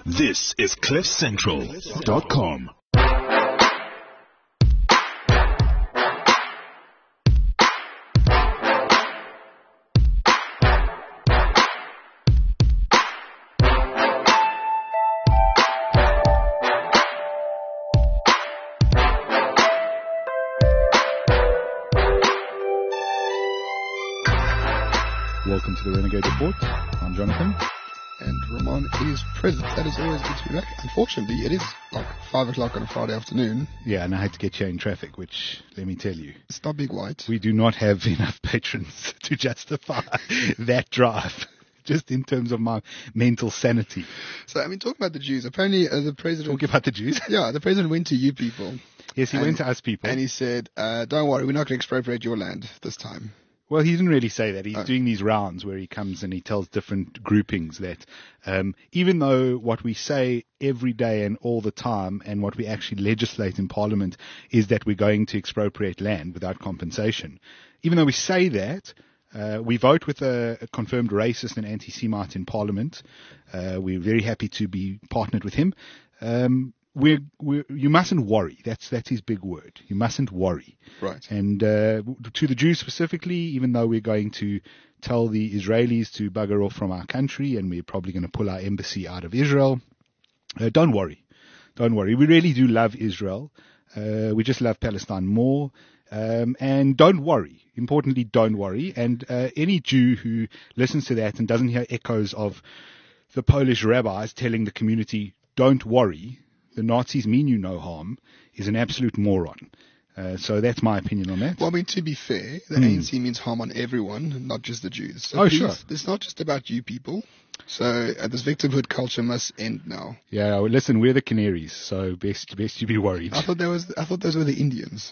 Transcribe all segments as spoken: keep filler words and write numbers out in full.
This is cliff central dot com. Welcome to the Renegade Report. I'm Jonathan. And Ramon is present. That is always good to be back. Unfortunately, it is like five o'clock on a Friday afternoon. Yeah, and I had to get here in traffic, which, let me tell you, It's not big white. we do not have enough patrons to justify that drive, just in terms of my mental sanity. So, I mean, talking about the Jews, apparently uh, the president... Talking about the Jews? Yeah, the president went to you people. Yes, he and, went to us people. And he said, uh, don't worry, we're not going to expropriate your land this time. Well, he didn't really say that. He's Oh. doing these rounds where he comes and he tells different groupings that um, even though what we say every day and all the time and what we actually legislate in Parliament is that we're going to expropriate land without compensation, even though we say that, uh, we vote with a, a confirmed racist and anti-Semite in Parliament. Uh, we're very happy to be partnered with him. Um, We're, we're, you mustn't worry. That's that's his big word. You mustn't worry. Right. And uh, to the Jews specifically, even though we're going to tell the Israelis to bugger off from our country and we're probably going to pull our embassy out of Israel, uh, don't worry. Don't worry. We really do love Israel. Uh, we just love Palestine more. Um, and don't worry. Importantly, don't worry. And uh, any Jew who listens to that and doesn't hear echoes of the Polish rabbis telling the community, don't worry, the Nazis mean you no harm, is an absolute moron. Uh, so that's my opinion on that. Well, I mean, to be fair, the Mm. A N C means harm on everyone, not just the Jews. So Oh, please, sure. It's not just about you people. So uh, this victimhood culture must end now. Yeah, well, listen, we're the Canaries, so best best you be worried. I thought that was. I thought those were the Indians.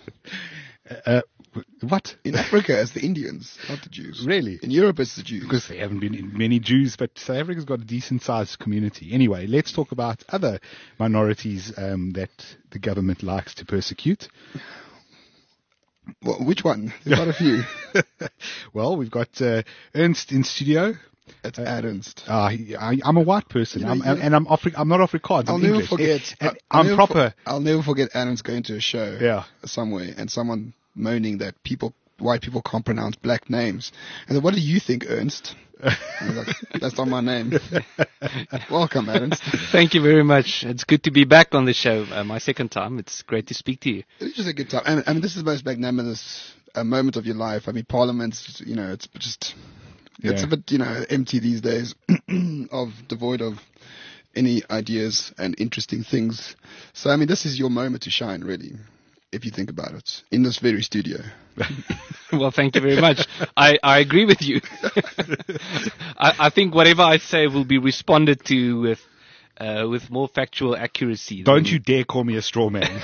Uh, what? In Africa, it's the Indians, not the Jews. Really? In Europe, it's the Jews. Because there haven't been many Jews, but South Africa's got a decent-sized community. Anyway, let's talk about other minorities um, that the government likes to persecute. Well, which one? There's quite a few. Well, we've got uh, Ernst in studio. It's Ernst. Uh, I, I'm a white person, You know, I'm, you know- and I'm Afri- I'm not Afrikaans. I'll I'm never English. forget. And I'll I'm never proper. For, I'll never forget Ernst going to a show Yeah. somewhere and someone moaning that people, white people, can't pronounce black names. And then, what do you think, Ernst? I was like, that's not my name. Welcome, Ernst. Thank you very much. It's good to be back on the show. Uh, my second time. It's great to speak to you. It's just a good time. And I mean, this is the most magnanimous uh, moment of your life. I mean, Parliament's, you know, it's just, it's Yeah. a bit, you know, empty these days, of devoid of any ideas and interesting things. So, I mean, this is your moment to shine, really, if you think about it, in this very studio. Well, thank you very much. I, I agree with you. I, I think whatever I say will be responded to with uh, with more factual accuracy. Don't than- you dare call me a straw man.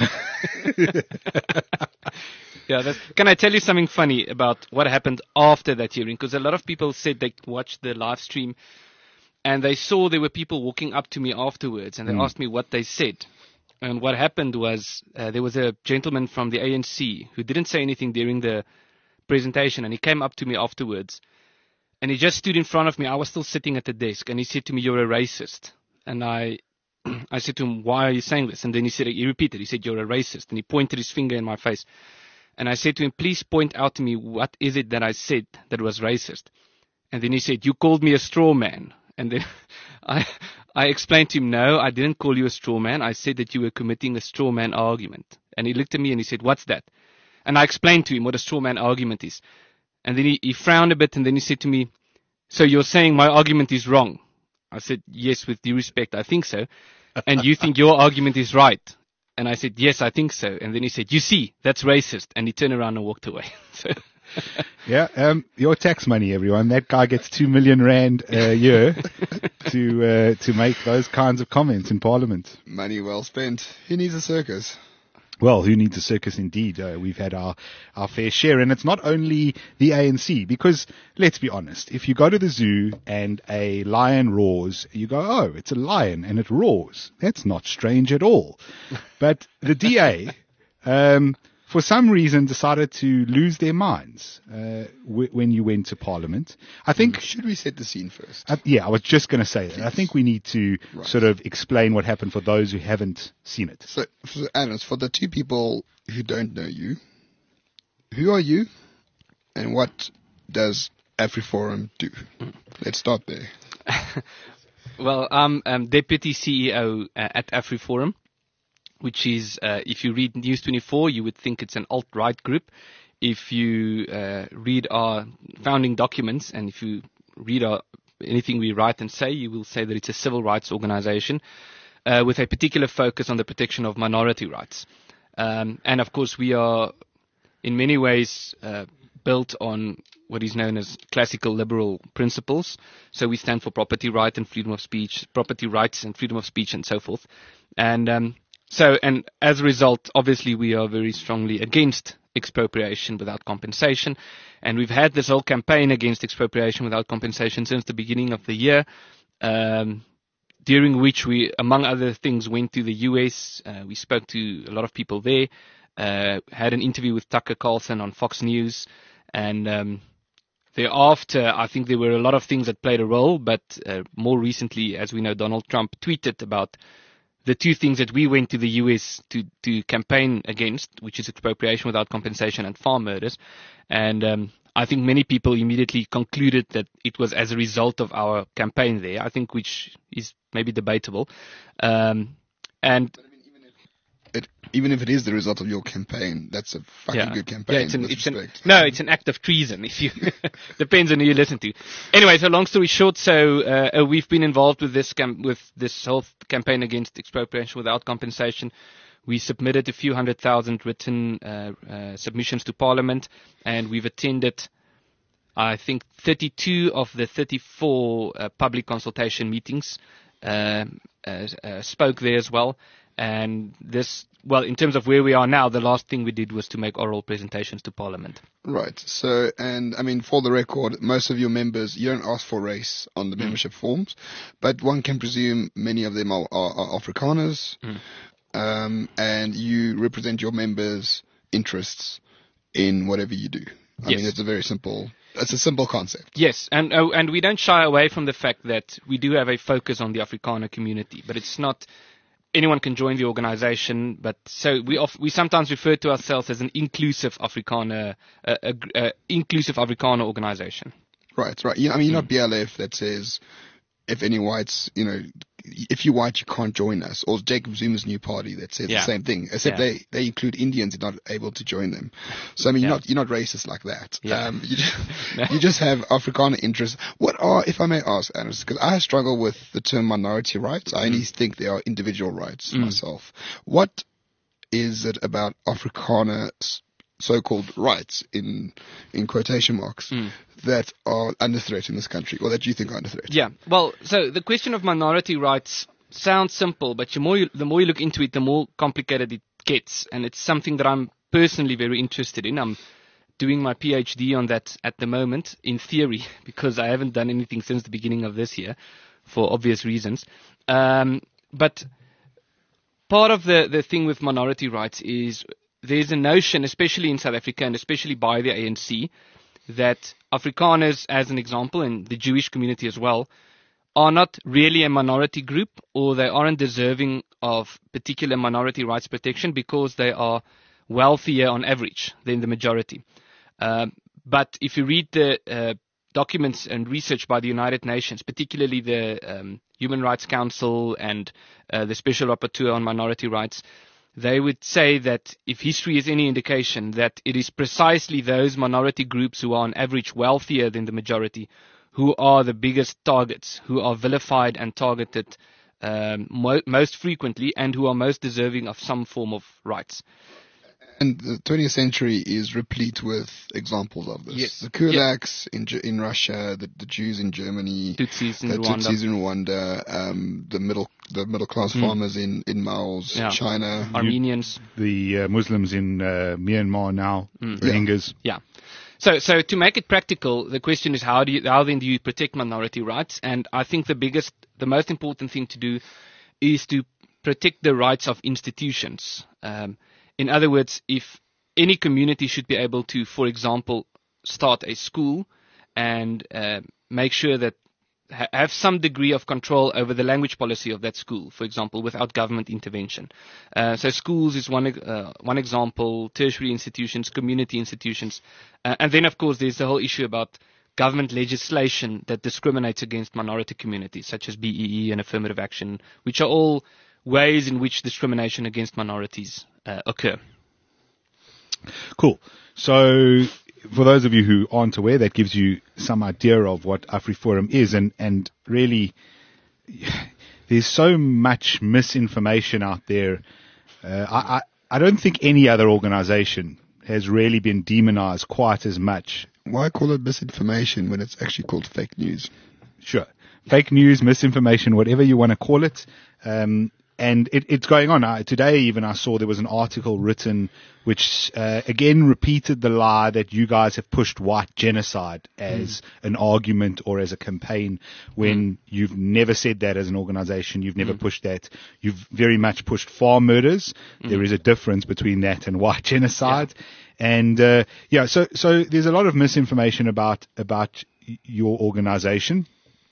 Yeah, that's, can I tell you something funny about what happened after that hearing? Because a lot of people said they watched the live stream and they saw there were people walking up to me afterwards and they Mm. asked me what they said. And what happened was uh, there was a gentleman from the A N C who didn't say anything during the presentation, and he came up to me afterwards and he just stood in front of me. I was still sitting at the desk, and he said to me, "You're a racist." And I I said to him, "Why are you saying this?" And then he said, he repeated, he said, "You're a racist." And he pointed his finger in my face. And I said to him, "Please point out to me what is it that I said that was racist." And then he said, "You called me a straw man." And then I I explained to him, "No, I didn't call you a straw man. I said that you were committing a straw man argument." And he looked at me and he said, "What's that?" And I explained to him what a straw man argument is. And then he, he frowned a bit and then he said to me, "So you're saying my argument is wrong?" I said, "Yes, with due respect, I think so." "And you think your argument is right?" And I said, "Yes, I think so." And then he said, "You see, that's racist." And he turned around and walked away. So Yeah, um, your tax money, everyone. That guy gets two million rand a year to uh, to make those kinds of comments in Parliament. Money well spent. He needs a circus. Well, who needs a circus indeed? Uh, we've had our, our fair share. And it's not only the A N C, because let's be honest, if you go to the zoo and a lion roars, you go, oh, it's a lion and it roars. That's not strange at all. But the D A, um, for some reason, decided to lose their minds uh, w- when you went to Parliament. I think, Should we set the scene first? uh, yeah, I was just going to say that. I think we need to Right. sort of explain what happened for those who haven't seen it. So, for Anas, for the two people who don't know you, who are you, and what does AfriForum do? Let's start there. Well, I'm um, Deputy C E O uh, at AfriForum, which is, uh, if you read News twenty-four, you would think it's an alt-right group. If you uh, read our founding documents, and if you read our, anything we write and say, you will say that it's a civil rights organization uh, with a particular focus on the protection of minority rights. Um, and of course, we are in many ways uh, built on what is known as classical liberal principles. So we stand for property right and freedom of speech, property rights and freedom of speech and so forth. And um, so, and as a result, obviously we are very strongly against expropriation without compensation. And we've had this whole campaign against expropriation without compensation since the beginning of the year, um, during which we, among other things, went to the U S. Uh, we spoke to a lot of people there, uh, had an interview with Tucker Carlson on Fox News, and um, thereafter, I think there were a lot of things that played a role, but uh, more recently, as we know, Donald Trump tweeted about the two things that we went to the U S to, to campaign against, which is expropriation without compensation and farm murders. And um, I think many people immediately concluded that it was as a result of our campaign there, I think, which is maybe debatable. Um, and It, even if it is the result of your campaign, that's a fucking yeah, good campaign. yeah, it's an, with it's an, respect. no, it's an act of treason. If you depends on who you listen to. Anyway, so long story short, so uh, uh, we've been involved with this cam- with this whole campaign against expropriation without compensation. We submitted a few hundred thousand written uh, uh, submissions to Parliament, and we've attended, I think, thirty-two of the thirty-four uh, public consultation meetings. Um, uh, uh, spoke there as well. And this, well, in terms of where we are now, the last thing we did was to make oral presentations to Parliament. Right. So, and I mean, for the record, most of your members, you don't ask for race on the membership forms, but one can presume many of them are, are, are Afrikaners, Mm. um, and you represent your members' interests in whatever you do. I Yes. mean, it's a very simple, it's a simple concept. Yes, and uh, and we don't shy away from the fact that we do have a focus on the Afrikaner community, but it's not anyone can join the organization. But so we off, we sometimes refer to ourselves as an inclusive Afrikaner, uh, uh, uh, inclusive Afrikaner organization. Right, right. You, I mean, you're not B L F that says if any whites, you know, if you're white, you can't join us. Or Jacob Zuma's new party that says Yeah. the same thing, except Yeah. they, they include Indians and not able to join them. So, I mean, you're Yeah. not, you're not racist like that. Yeah. Um, you, just, you just have Afrikaner interests. What are, if I may ask, Anas, because I struggle with the term minority rights. I only think they are individual rights Mm. myself. What is it about Afrikaner s- so-called rights in in quotation marks Mm. that are under threat in this country, or that you think are under threat? Yeah, well, so the question of minority rights sounds simple, but the more you, the more you look into it, the more complicated it gets, and it's something that I'm personally very interested in. I'm doing my PhD on that at the moment, in theory, because I haven't done anything since the beginning of this year, for obvious reasons. Um, but part of the, the thing with minority rights is there's a notion, especially in South Africa and especially by the A N C, that Afrikaners, as an example, and the Jewish community as well, are not really a minority group, or they aren't deserving of particular minority rights protection because they are wealthier on average than the majority. Um, but if you read the uh, documents and research by the United Nations, particularly the um, Human Rights Council and uh, the Special Rapporteur on Minority Rights, they would say that if history is any indication, that it is precisely those minority groups who are on average wealthier than the majority who are the biggest targets, who are vilified and targeted um, mo- most frequently, and who are most deserving of some form of rights. And the twentieth century is replete with examples of this. Yes. The kulaks in Ge- in Russia, the, the Jews in Germany, Tutsis in the Rwanda. Tutsis in Rwanda, um, the middle the middle class farmers in in Mao's Yeah. China. Armenians. The uh, Muslims in uh, Myanmar now, Rohingyas. Yeah. So, so to make it practical, the question is how do you, how then do you protect minority rights? And I think the biggest, the most important thing to do is to protect the rights of institutions. Um, in other words, if any community should be able to, for example, start a school and uh, make sure that ha- have some degree of control over the language policy of that school, for example, without government intervention. Uh, so schools is one uh, one example, tertiary institutions, community institutions, uh, and then of course there's the whole issue about government legislation that discriminates against minority communities, such as B E E and affirmative action, which are all ways in which discrimination against minorities uh, occur. Cool. So for those of you who aren't aware, that gives you some idea of what AfriForum is, and, and really there's so much misinformation out there. Uh, I, I, I don't think any other organization has really been demonized quite as much. Why call it misinformation when it's actually called fake news? Sure. Fake news, misinformation, whatever you want to call it. Um, and it, it's going on. Uh, today even I saw there was an article written which uh, again repeated the lie that you guys have pushed white genocide as mm. an argument or as a campaign, when mm. you've never said that as an organization. You've never mm. pushed that. You've very much pushed farm murders. Mm. There is a difference between that and white genocide. Yeah. And uh, yeah, so so there's a lot of misinformation about about your organization.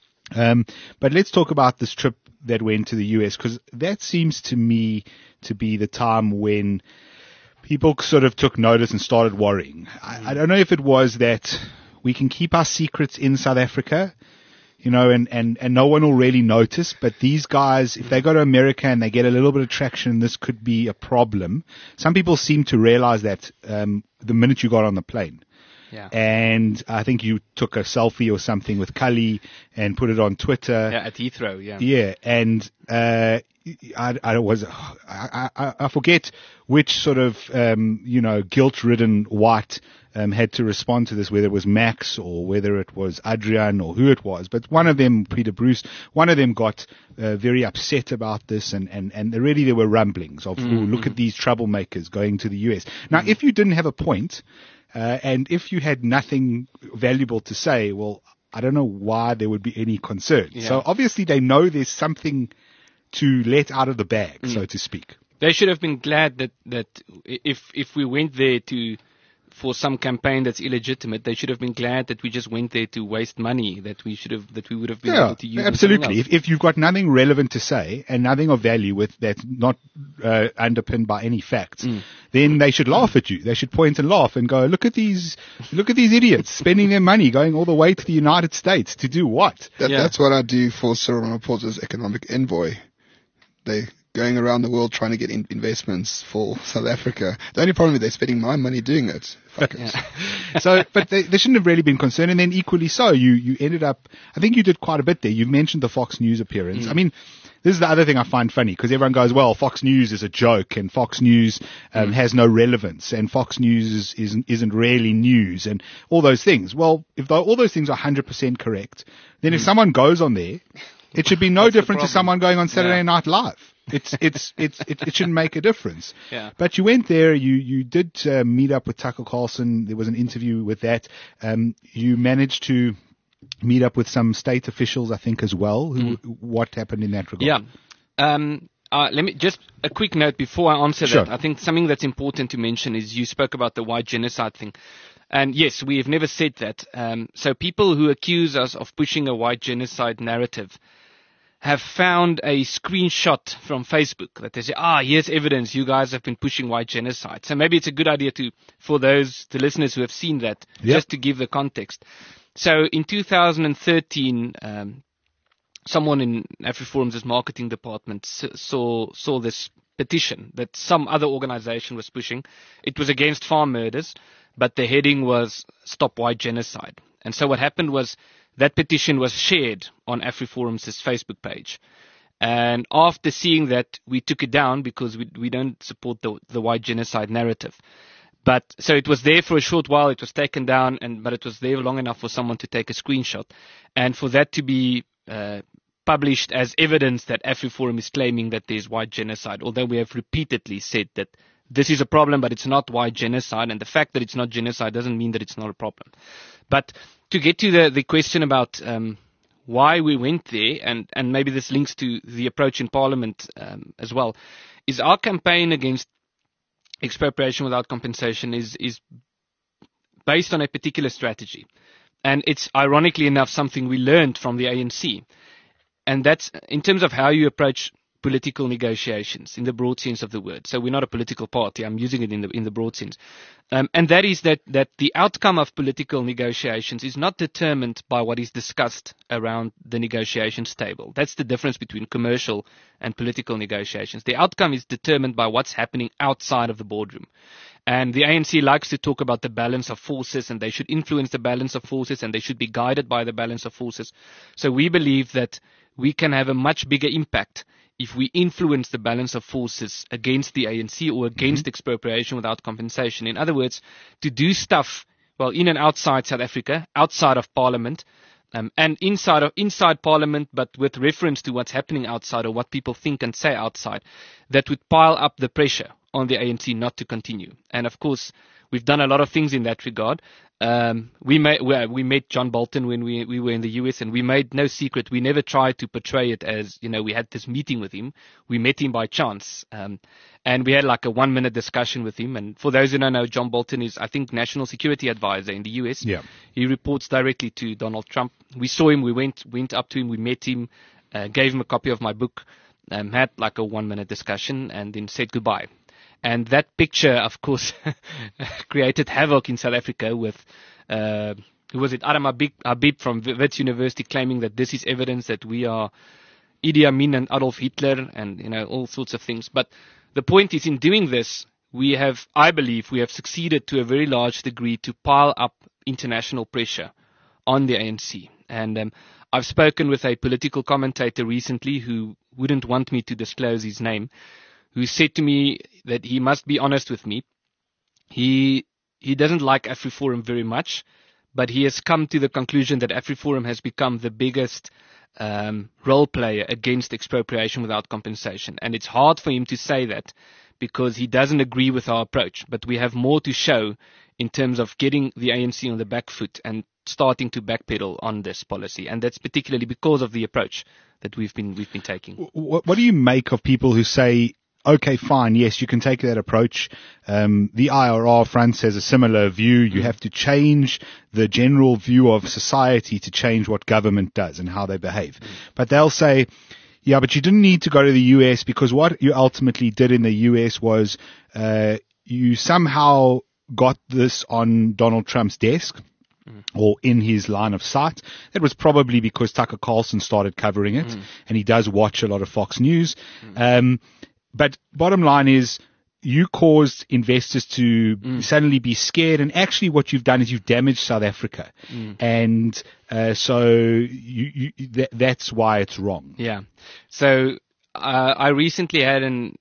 Um, but let's talk about this trip that went to the U S, because that seems to me to be the time when people sort of took notice and started worrying. I, I don't know if it was that we can keep our secrets in South Africa, you know, and, and, and no one will really notice. But these guys, if they go to America and they get a little bit of traction, this could be a problem. Some people seem to realize that um, the minute you got on the plane. Yeah. And I think you took a selfie or something with Kali and put it on Twitter. Yeah, at Heathrow, yeah. Yeah, and uh, I, I was I, I, I forget which sort of um, you know guilt-ridden white um, had to respond to this, whether it was Max or whether it was Adrian or who it was. But one of them, Peter Bruce, one of them got uh, very upset about this, and, and, and really there were rumblings of, mm-hmm. oh, look at these troublemakers going to the U S. Now, mm-hmm. if you didn't have a point, Uh, and if you had nothing valuable to say, well, I don't know why there would be any concern. Yeah. So obviously they know there's something to let out of the bag, mm. so to speak. They should have been glad that, that if if we went there to for some campaign that's illegitimate, they should have been glad that we just went there to waste money, that we should have that we would have been yeah, able to use. Absolutely. If, if you've got nothing relevant to say and nothing of value with that's not uh, underpinned by any facts, mm. then they should laugh at you. They should point and laugh and go, look at these, look at these idiots spending their money going all the way to the United States to do what? That, yeah. That's what I do for Cyril Ramaphosa's economic envoy. They going around the world trying to get in investments for South Africa. The only problem is they're spending my money doing it. Fuckers. Yeah. So, but they, they shouldn't have really been concerned. And then equally so, you, you ended up, I think you did quite a bit there. You mentioned the Fox News appearance. Mm. I mean, this is the other thing I find funny, because everyone goes, well, Fox News is a joke and Fox News um, mm. has no relevance and Fox News is, isn't, isn't really news and all those things. Well, if the, all those things are one hundred percent correct, then mm. if someone goes on there, it should be no different to someone going on Saturday yeah. Night Live. It's it's it's it, it shouldn't make a difference. Yeah. But you went there. You you did uh, meet up with Tucker Carlson. There was an interview with that. Um, you managed to meet up with some state officials, I think, as well. Who, mm. What happened in that regard? Yeah. Um, uh, let me just a quick note before I answer sure. that. I think something that's important to mention is you spoke about the white genocide thing. And yes, we have never said that. Um, so people who accuse us of pushing a white genocide narrative have found a screenshot from Facebook that they say, ah, here's evidence you guys have been pushing white genocide. So maybe it's a good idea to, for those, the listeners who have seen that, yep. just to give the context. So in two thousand thirteen, um, someone in AfriForum's marketing department saw, saw this petition that some other organization was pushing. It was against farm murders, but the heading was Stop White Genocide. And so what happened was, that petition was shared on AfriForum's Facebook page. And after seeing that, we took it down because we we don't support the the white genocide narrative. But so it was there for a short while, it was taken down, and but it was there long enough for someone to take a screenshot. And for that to be uh, published as evidence that AfriForum is claiming that there's white genocide, although we have repeatedly said that this is a problem, but it's not white genocide. And the fact that it's not genocide doesn't mean that it's not a problem. But to get to the, the question about um, why we went there, and, and maybe this links to the approach in Parliament um, as well, is our campaign against expropriation without compensation is is based on a particular strategy. And it's ironically enough something we learned from the A N C. And that's in terms of how you approach political negotiations in the broad sense of the word. So we're not a political party. I'm using it in the in the broad sense. Um, and that is that, that the outcome of political negotiations is not determined by what is discussed around the negotiations table. That's the difference between commercial and political negotiations. The outcome is determined by what's happening outside of the boardroom. And the A N C likes to talk about the balance of forces, and they should influence the balance of forces, and they should be guided by the balance of forces. So we believe that we can have a much bigger impact if we influence the balance of forces against the A N C or against mm-hmm. expropriation without compensation. In other words, to do stuff, well, in and outside South Africa, outside of Parliament, um, and inside of inside Parliament, but with reference to what's happening outside or what people think and say outside, that would pile up the pressure on the A N C not to continue. And of course, we've done a lot of things in that regard. Um, we, may, we, we met John Bolton when we, we were in the U S, and we made no secret. We never tried to portray it as, you know, we had this meeting with him. We met him by chance. Um, and we had like a one minute discussion with him. And for those who don't know, John Bolton is, I think, National Security Advisor in the U S. Yeah. He reports directly to Donald Trump. We saw him. We went, went up to him. We met him, uh, gave him a copy of my book, um, had like a one minute discussion, and then said goodbye. And that picture, of course, created havoc in South Africa with, uh, who was it, Adam Habib, Habib from Wits University claiming that this is evidence that we are Idi Amin and Adolf Hitler and, you know, all sorts of things. But the point is, in doing this, we have, I believe, we have succeeded to a very large degree to pile up international pressure on the A N C. And um, I've spoken with a political commentator recently who wouldn't want me to disclose his name, who said to me that he must be honest with me. He he doesn't like AfriForum very much, but he has come to the conclusion that AfriForum has become the biggest um, role player against expropriation without compensation. And it's hard for him to say that because he doesn't agree with our approach. But we have more to show in terms of getting the A N C on the back foot and starting to backpedal on this policy. And that's particularly because of the approach that we've been we've been taking. What, what do you make of people who say, okay, fine, yes, you can take that approach. Um, the I R R, France, has a similar view. You have to change the general view of society to change what government does and how they behave. Mm. But they'll say, yeah, but you didn't need to go to the U S because what you ultimately did in the U S was uh, you somehow got this on Donald Trump's desk or in his line of sight. That was probably because Tucker Carlson started covering it, mm. and he does watch a lot of Fox News. Mm. Um, But bottom line is, you caused investors to mm. suddenly be scared, and actually what you've done is you've damaged South Africa. Mm. And uh, so you, you, th- that's why it's wrong. Yeah. So uh, I recently had an,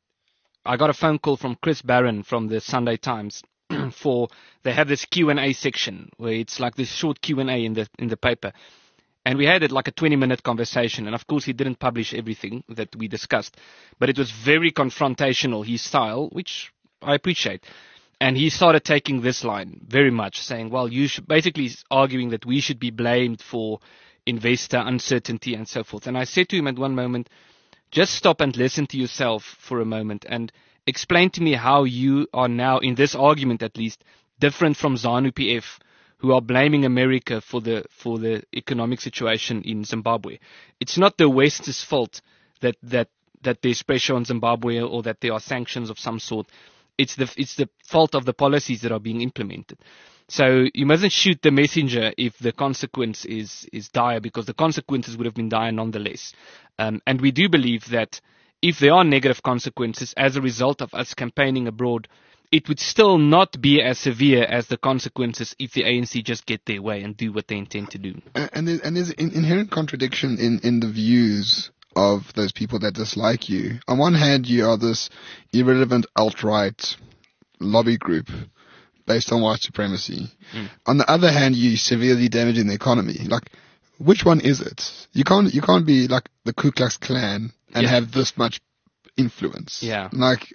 I got a phone call from Chris Barron from the Sunday Times for, they have this Q and A section where it's like this short Q and A in the in the paper. And we had it like a twenty minute conversation. And of course, he didn't publish everything that we discussed, but it was very confrontational, his style, which I appreciate. And he started taking this line very much, saying, well, you should, basically arguing that we should be blamed for investor uncertainty and so forth. And I said to him at one moment, just stop and listen to yourself for a moment and explain to me how you are now, in this argument at least, different from ZANU P F, who are blaming America for the for the economic situation in Zimbabwe. It's not the West's fault that that that there's pressure on Zimbabwe or that there are sanctions of some sort. It's the it's the fault of the policies that are being implemented. So you mustn't shoot the messenger if the consequence is is dire, because the consequences would have been dire nonetheless. Um, and we do believe that if there are negative consequences as a result of us campaigning abroad, it would still not be as severe as the consequences if the A N C just get their way and do what they intend to do. And there's, and there's an inherent contradiction in, in the views of those people that dislike you. On one hand, you are this irrelevant alt-right lobby group based on white supremacy. Mm. On the other hand, you're severely damaging the economy. Like, which one is it? You can't you can't be like the Ku Klux Klan and yeah. have this much influence. Yeah. Like,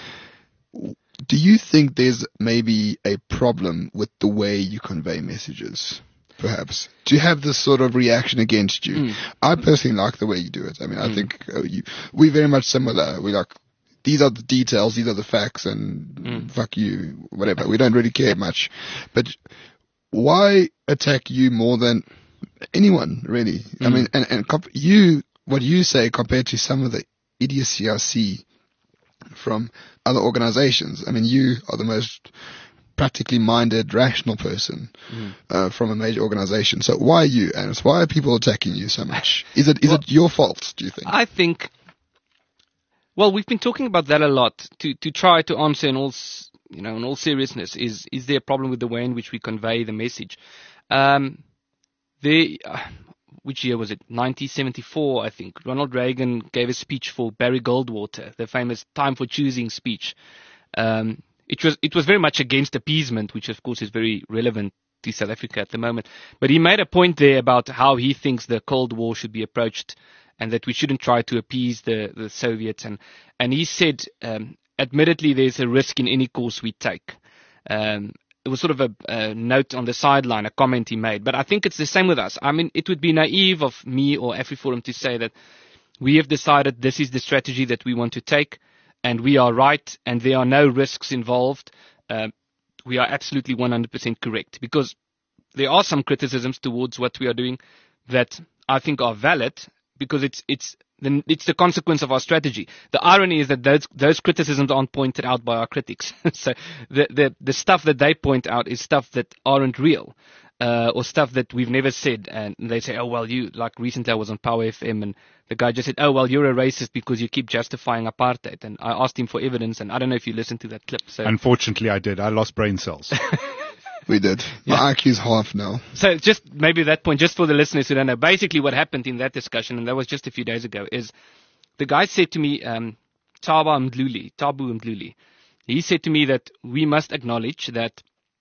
do you think there's maybe a problem with the way you convey messages? Perhaps. Do you have this sort of reaction against you? Mm. I personally like the way you do it. I mean, I mm. think uh, you, we're very much similar. We like, these are the details, these are the facts, and Mm. fuck you, whatever. We don't really care much. But why attack you more than anyone, really? I Mm. mean, and, and comp- you, what you say compared to some of the idiocy I see from other organizations. I mean, you are the most practically minded, rational person Mm. uh, from a major organization. So why you, Ernest? Why are people attacking you so much? Is it is Well, it your fault, do you think? I think, well, we've been talking about that a lot. To to try to answer in all, s- you know, in all seriousness, is is there a problem with the way in which we convey the message? Um, the uh, which year was it? nineteen seventy-four, I think. Ronald Reagan gave a speech for Barry Goldwater, the famous "Time for Choosing" speech. Um, it was it was very much against appeasement, which of course is very relevant to South Africa at the moment. But he made a point there about how he thinks the Cold War should be approached, and that we shouldn't try to appease the, the Soviets. And and he said, um, admittedly, there's a risk in any course we take. Um, it was sort of a, a note on the sideline, a comment he made. But I think it's the same with us. I mean, it would be naive of me or AfriForum to say that we have decided this is the strategy that we want to take, and we are right, and there are no risks involved. Um, we are absolutely one hundred percent correct, because there are some criticisms towards what we are doing that I think are valid, because it's it's the, it's the consequence of our strategy. The irony is that those those criticisms aren't pointed out by our critics. So the, the the stuff that they point out is stuff that aren't real, uh, or stuff that we've never said. And they say, oh well, you, like recently I was on Power F M and the guy just said, oh well, you're a racist because you keep justifying apartheid. And I asked him for evidence, and I don't know if you listened to that clip. So Unfortunately, I did. I lost brain cells. We did. My I Q's half now. So just maybe that point, just for the listeners who don't know, basically what happened in that discussion, and that was just a few days ago, is the guy said to me, um, Taba Mdluli, Tabu Mdluli, he said to me that we must acknowledge that,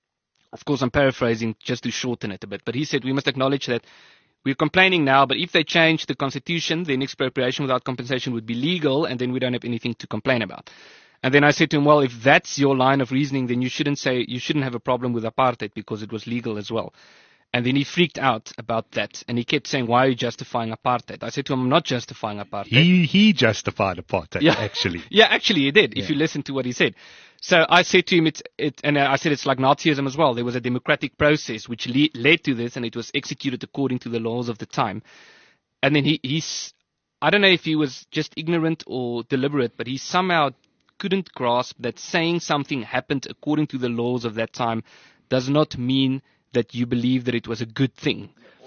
of course I'm paraphrasing just to shorten it a bit, but he said we must acknowledge that we're complaining now, but if they change the constitution, then expropriation without compensation would be legal, and then we don't have anything to complain about. And then I said to him, well, if that's your line of reasoning, then you shouldn't say, you shouldn't have a problem with apartheid because it was legal as well. And then he freaked out about that, and he kept saying, why are you justifying apartheid? I said to him, I'm not justifying apartheid. He he justified apartheid, Yeah. actually. Yeah, actually he did, if Yeah. you listen to what he said. So I said to him, it's, it, and I said it's like Nazism as well. There was a democratic process which le- led to this, and it was executed according to the laws of the time. And then he, he's, I don't know if he was just ignorant or deliberate, but he somehow couldn't grasp that saying something happened according to the laws of that time does not mean that you believe that it was a good thing.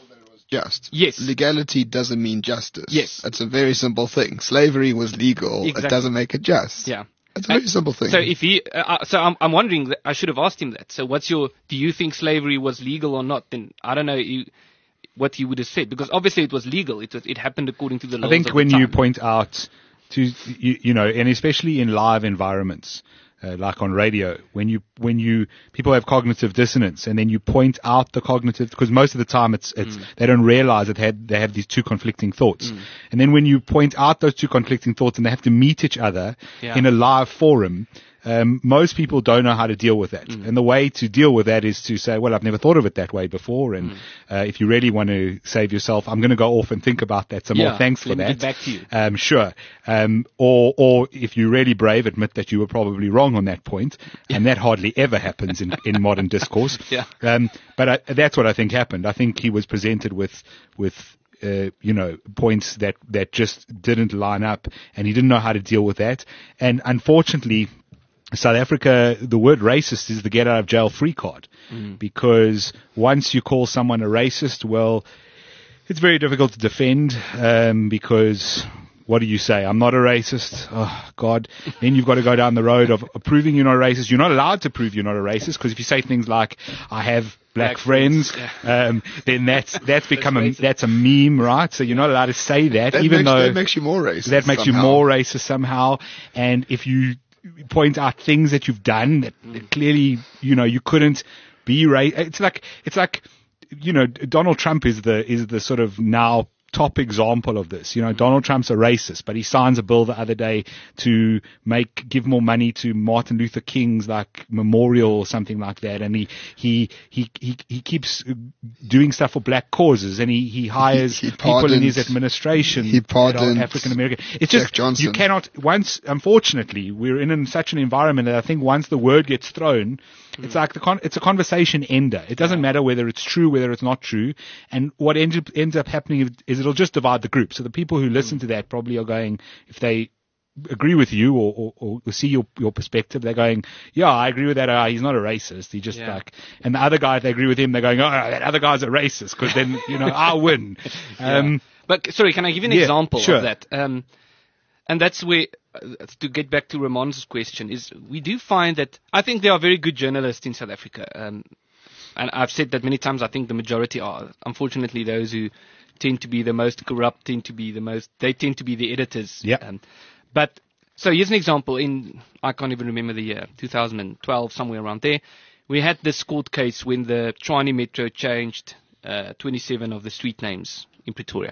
Just. Yes. Legality doesn't mean justice. Yes. It's a very simple thing. Slavery was legal. Exactly. It doesn't make it just. Yeah. It's a very And simple thing. So if he, uh, uh, so I'm, I'm wondering, I should have asked him that. So what's your, do you think slavery was legal or not? Then I don't know you, what he would have said, because obviously it was legal. It was, it happened according to the laws I think of when the time. you point out to, you, you know, and especially in live environments, uh, like on radio, when you, when you, people have cognitive dissonance and then you point out the cognitive, because most of the time it's, it's, Mm. they don't realize that they have, they have these two conflicting thoughts. And then when you point out those two conflicting thoughts and they have to meet each other Yeah. in a live forum, Um, most people don't know how to deal with that. Mm. And the way to deal with that is to say, well, I've never thought of it that way before. And Mm. uh, if you really want to save yourself, I'm going to go off and think about that some Yeah, more. Thanks for let me that. get back to you. Um, sure. Um, or, or if you're really brave, admit that you were probably wrong on that point. And that hardly ever happens in, in modern discourse. Yeah. Um, but I, that's what I think happened. I think he was presented with, with, Uh, you know, points that, that just didn't line up, and he didn't know how to deal with that. And unfortunately, South Africa, the word racist is the get out of jail free card, Mm. because once you call someone a racist, well, it's very difficult to defend, um, because what do you say? I'm not a racist. Oh, God. Then you've got to go down the road of proving you're not a racist. You're not allowed to prove you're not a racist, because if you say things like, I have black, Black friends, friends, um, then that's, that's become a, racist. that's a meme, right? So you're not allowed to say that, that, even makes, though that makes you more racist. that makes somehow. you more racist somehow. And if you point out things that you've done that Mm. clearly, you know, you couldn't be racist. It's like, it's like, you know, Donald Trump is the, is the sort of now top example of this. You know, Donald Trump's a racist, but he signs a bill the other day to make give more money to Martin Luther King's like memorial or something like that, and he he he he, he keeps doing stuff for black causes, and he he hires He- he people in his pardoned- administration he that pardoned are African American. It's Jack just Johnson. you cannot once. Unfortunately, we're in an, such an environment that I think once the word gets thrown, it's like the con- it's a conversation ender. It doesn't matter whether it's true, whether it's not true, and what ends up, ends up happening is it'll just divide the group. So the people who listen to that probably are going, if they agree with you or, or, or see your, your perspective, they're going, yeah, I agree with that. Uh, he's not a racist. He just Yeah. like, and the other guy, if they agree with him, they're going, oh, that other guy's a racist because then, you know, I win. Um, But sorry, can I give you an Yeah, example sure. of that? Um, and that's where, uh, to get back to Ramon's question, is we do find that I think there are very good journalists in South Africa. Um, and I've said that many times. I think the majority are. Unfortunately, those who tend to be the most corrupt tend to be the most. They tend to be the editors. Yeah. Um, but so here's an example. In I can't even remember the year, two thousand twelve, somewhere around there, we had this court case when the Tshwane Metro changed uh, twenty-seven of the street names in Pretoria,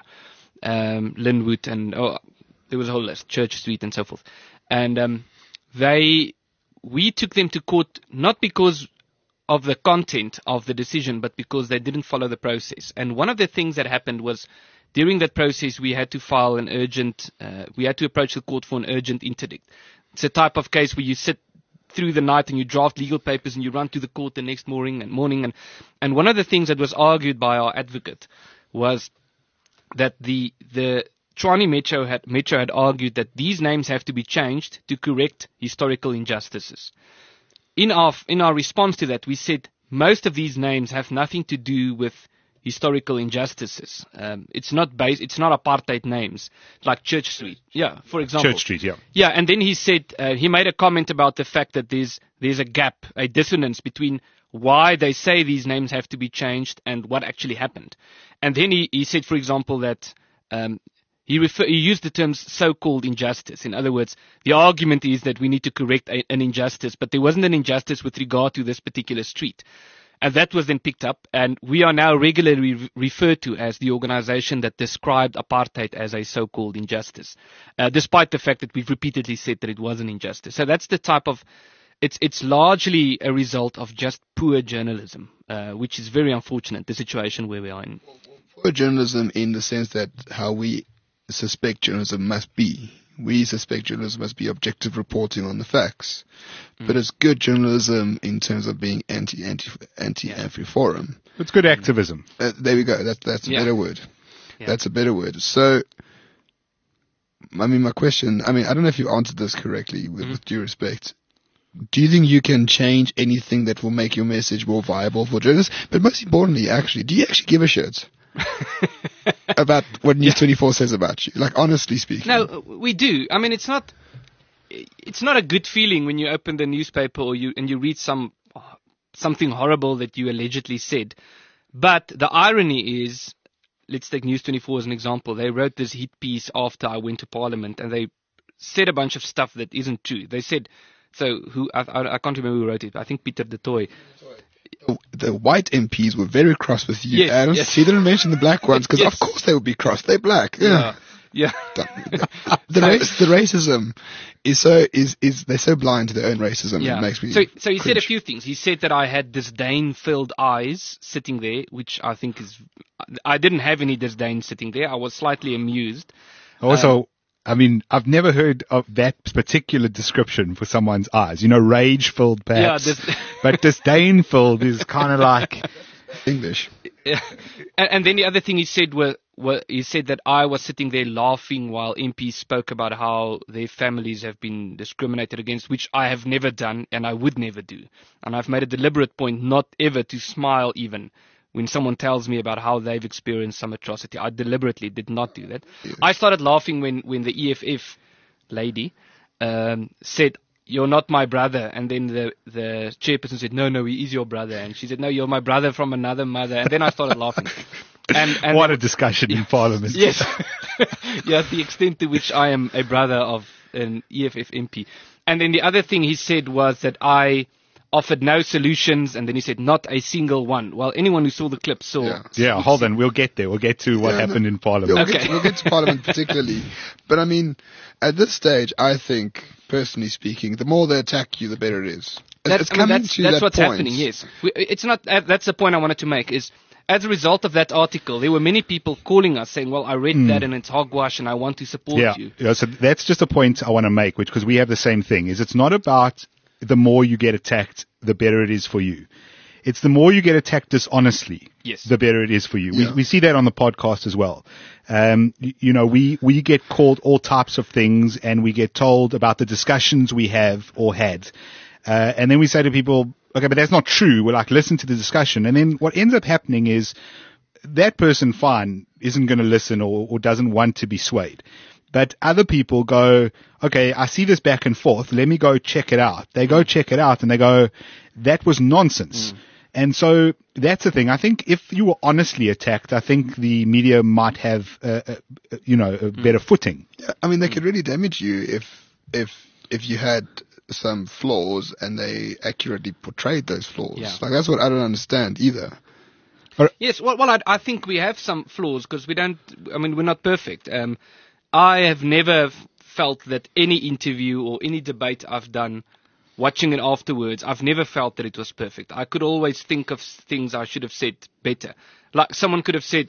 um, Linwood, and oh, there was a whole list, Church Street, and so forth. And um, they, we took them to court not because of the content of the decision, but because they didn't follow the process. And one of the things that happened was during that process, we had to file an urgent, uh, we had to approach the court for an urgent interdict. It's a type of case where you sit through the night and you draft legal papers and you run to the court the next morning and morning. And, and one of the things that was argued by our advocate was that the, the Tshwane Metro had, Metro had argued that these names have to be changed to correct historical injustices. In our, in our response to that, we said most of these names have nothing to do with historical injustices. Um, it's not based, it's not apartheid names like Church Street. Yeah, for example. Church Street, yeah. Yeah, and then he said, uh, he made a comment about the fact that there's, there's a gap, a dissonance between why they say these names have to be changed and what actually happened. And then he, he said, for example, that, um, He, refer, he used the terms so-called injustice. In other words, the argument is that we need to correct a, an injustice, but there wasn't an injustice with regard to this particular street. And that was then picked up, and we are now regularly re- referred to as the organization that described apartheid as a so-called injustice, uh, despite the fact that we've repeatedly said that it was an injustice. So that's the type of, it's, it's largely a result of just poor journalism, uh, which is very unfortunate, the situation where we are in. Poor journalism in the sense that how we suspect journalism must be. We suspect journalism must be objective reporting on the facts. Mm. But it's good journalism in terms of being anti anti anti Yeah. anti-forum. It's good activism. Uh, there we go. That's that's a Yeah. better word. Yeah. That's a better word. So, I mean, my question. I mean, I don't know if you answered this correctly. With, Mm-hmm. with due respect, do you think you can change anything that will make your message more viable for journalists? But most importantly, actually, do you actually give a shit about what News twenty-four says about you? Like, honestly speaking. No, we do. I mean, it's not. It's not a good feeling when you open the newspaper or you and you read some something horrible that you allegedly said. But the irony is, let's take News twenty-four as an example. They wrote this hit piece after I went to Parliament, and they said a bunch of stuff that isn't true. They said, so who I, I, I can't remember who wrote it. I think Peter de Tooy. The white M Ps were very cross with you, Yes, Adam. yes. He didn't mention the black ones because, Yes. of course, they would be cross. They're black. Yeah. Yeah. the race, the racism is so is is they're so blind to their own racism. Yeah. It makes me. So, so he said a cringe. few things. He said that I had disdain-filled eyes sitting there, which I think is. I didn't have any disdain sitting there. I was slightly amused. Also, I mean, I've never heard of that particular description for someone's eyes. You know, rage-filled perhaps, Yeah, dis- but disdain-filled is kind of like, English. Yeah. And, and then the other thing he said was, well, he said that I was sitting there laughing while M Ps spoke about how their families have been discriminated against, which I have never done and I would never do. And I've made a deliberate point not ever to smile even when someone tells me about how they've experienced some atrocity. I deliberately did not do that. Yeah. I started laughing when, when the E F F lady um, said, "You're not my brother." And then the, the chairperson said, "No, no, he is your brother." And she said, "No, you're my brother from another mother." And then I started laughing. And, and what a discussion in Parliament. Yes. Yeah, the extent to which I am a brother of an E F F M P. And then the other thing he said was that I offered no solutions, and then he said, not a single one. Well, anyone who saw the clip saw. Yeah. Yeah, hold on. We'll get there. We'll get to what Yeah, happened no. in Yeah, Parliament. we'll, Okay. get to, we'll get to Parliament particularly. But I mean, at this stage, I think, personally speaking, the more they attack you, the better it is. That- it's I mean, coming that's to that's that what's point. happening, yes. We, it's not, uh, that's the point I wanted to make, is as a result of that article, there were many people calling us saying, well, I read that and it's hogwash and I want to support Yeah, you. yeah, so that's just a point I want to make, which because we have the same thing, is it's not about the more you get attacked, the better it is for you. It's the more you get attacked dishonestly, Yes. the better it is for you. Yeah. We, we see that on the podcast as well. Um, you, you know, we, we get called all types of things and we get told about the discussions we have or had. Uh, and then we say to people, okay, but that's not true. We're like, listen to the discussion. And then what ends up happening is that person, fine, isn't going to listen or, or doesn't want to be swayed. But other people go, okay, I see this back and forth. Let me go check it out. They go check it out and they go, that was nonsense. Mm. And so that's the thing. I think if you were honestly attacked, I think the media might have, uh, uh, you know, a better mm. footing. Yeah, I mean, they could really damage you if, if, if you had some flaws and they accurately portrayed those flaws. Yeah. Like, that's what I don't understand either. Yes, well, well I, I think we have some flaws because we don't, I mean, we're not perfect. Um, I have never f- felt that any interview or any debate I've done, watching it afterwards, I've never felt that it was perfect. I could always think of things I should have said better. Like someone could have said,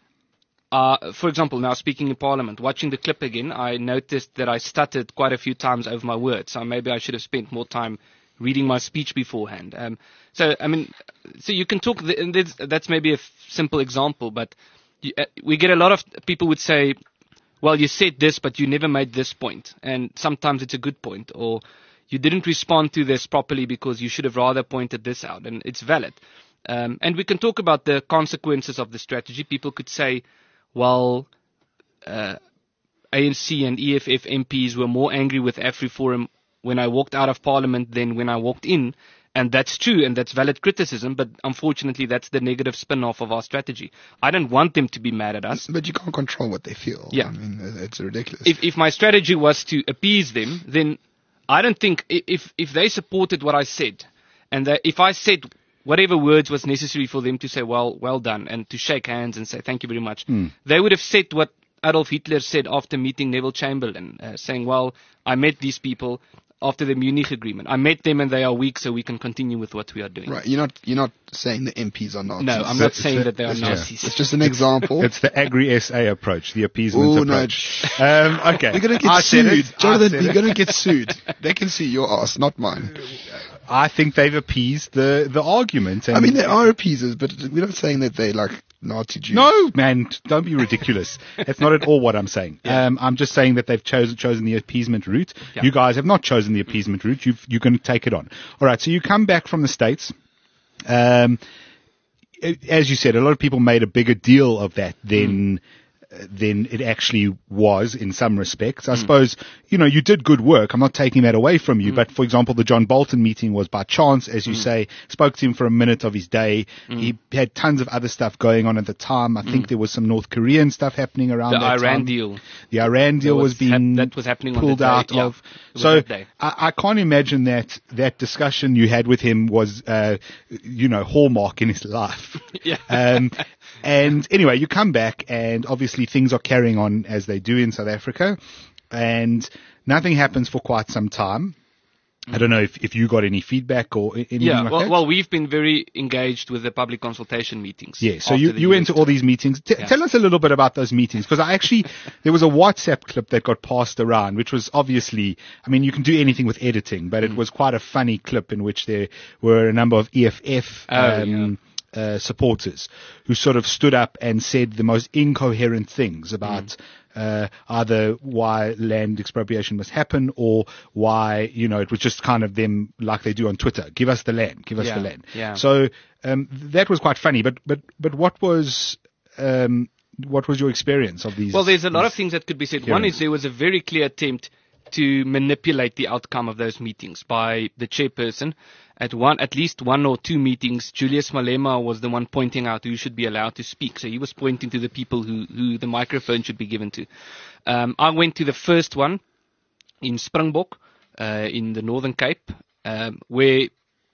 uh, for example, now speaking in Parliament, watching the clip again, I noticed that I stuttered quite a few times over my words. So maybe I should have spent more time reading my speech beforehand. Um, so, I mean, so you can talk, th- and that's, that's maybe a f- simple example, but you, uh, we get a lot of people would say, well, you said this, but you never made this point. And sometimes it's a good point. Or you didn't respond to this properly because you should have rather pointed this out. And it's valid. Um, and we can talk about the consequences of the strategy. People could say, well, uh, A N C and E F F M Ps were more angry with AfriForum when I walked out of Parliament than when I walked in. And that's true, and that's valid criticism, but unfortunately that's the negative spin-off of our strategy. I don't want them to be mad at us. But you can't control what they feel. Yeah. I mean, it's ridiculous. If, if my strategy was to appease them, then I don't think, if, if they supported what I said, and that if I said whatever words was necessary for them to say, well, well done, and to shake hands and say thank you very much, mm. they would have said what Adolf Hitler said after meeting Neville Chamberlain, uh, saying, well, I met these people after the Munich Agreement. I met them and they are weak, so we can continue with what we are doing. Right. You're not you're not saying the M Ps are Nazis. No, I'm not It's saying a, that they are it's Nazis. Just, it's just an example. It's the Agri-S A approach, the appeasement Ooh, approach. No. Um, okay. You're going to get I sued. Jonathan, you're it. going to get sued. They can sue your ass, not mine. I think they've appeased the, the argument. And I mean, they are appeasers, but we're not saying that they like Nazi Jews. No, man, don't be ridiculous. That's not at all what I'm saying. Yeah. Um, I'm just saying that they've chosen chosen the appeasement route. Yeah. You guys have not chosen the appeasement route. You've, you're going to take it on. All right, so you come back from the States. Um, as you said, a lot of people made a bigger deal of that than... Mm. than it actually was in some respects. I mm. suppose, you know, you did good work. I'm not taking that away from you. Mm. But, for example, the John Bolton meeting was by chance, as you mm. say. Spoke to him for a minute of his day. Mm. He had tons of other stuff going on at the time. I mm. think there was some North Korean stuff happening around the that Iran time. deal. The Iran deal was, was being that was happening pulled on the out day. of. Yeah, so I, I can't imagine that that discussion you had with him was, uh, you know, hallmark in his life. yeah. Um, And anyway, you come back and obviously things are carrying on as they do in South Africa and nothing happens for quite some time. I don't know if, if you got any feedback or anything yeah, like well, that. well, we've been very engaged with the public consultation meetings. Yeah, so you, you went to all these meetings. T- yeah. Tell us a little bit about those meetings, because I actually, there was a WhatsApp clip that got passed around, which was obviously, I mean, you can do anything with editing, but it mm. was quite a funny clip in which there were a number of E F F oh, um, yeah. Uh, supporters who sort of stood up and said the most incoherent things about mm. uh, either why land expropriation must happen or why, you know, it was just kind of them like they do on Twitter. Give us the land. Give us yeah. the land. Yeah. So um, that was quite funny. But but but what was um, what was your experience of these? Well, there's a lot of things that could be said. Hearings. One is there was a very clear attempt to manipulate the outcome of those meetings by the chairperson. At one, at least one or two meetings, Julius Malema was the one pointing out who should be allowed to speak. So he was pointing to the people who, who the microphone should be given to. Um, I went to the first one in Springbok, uh, in the Northern Cape, um, where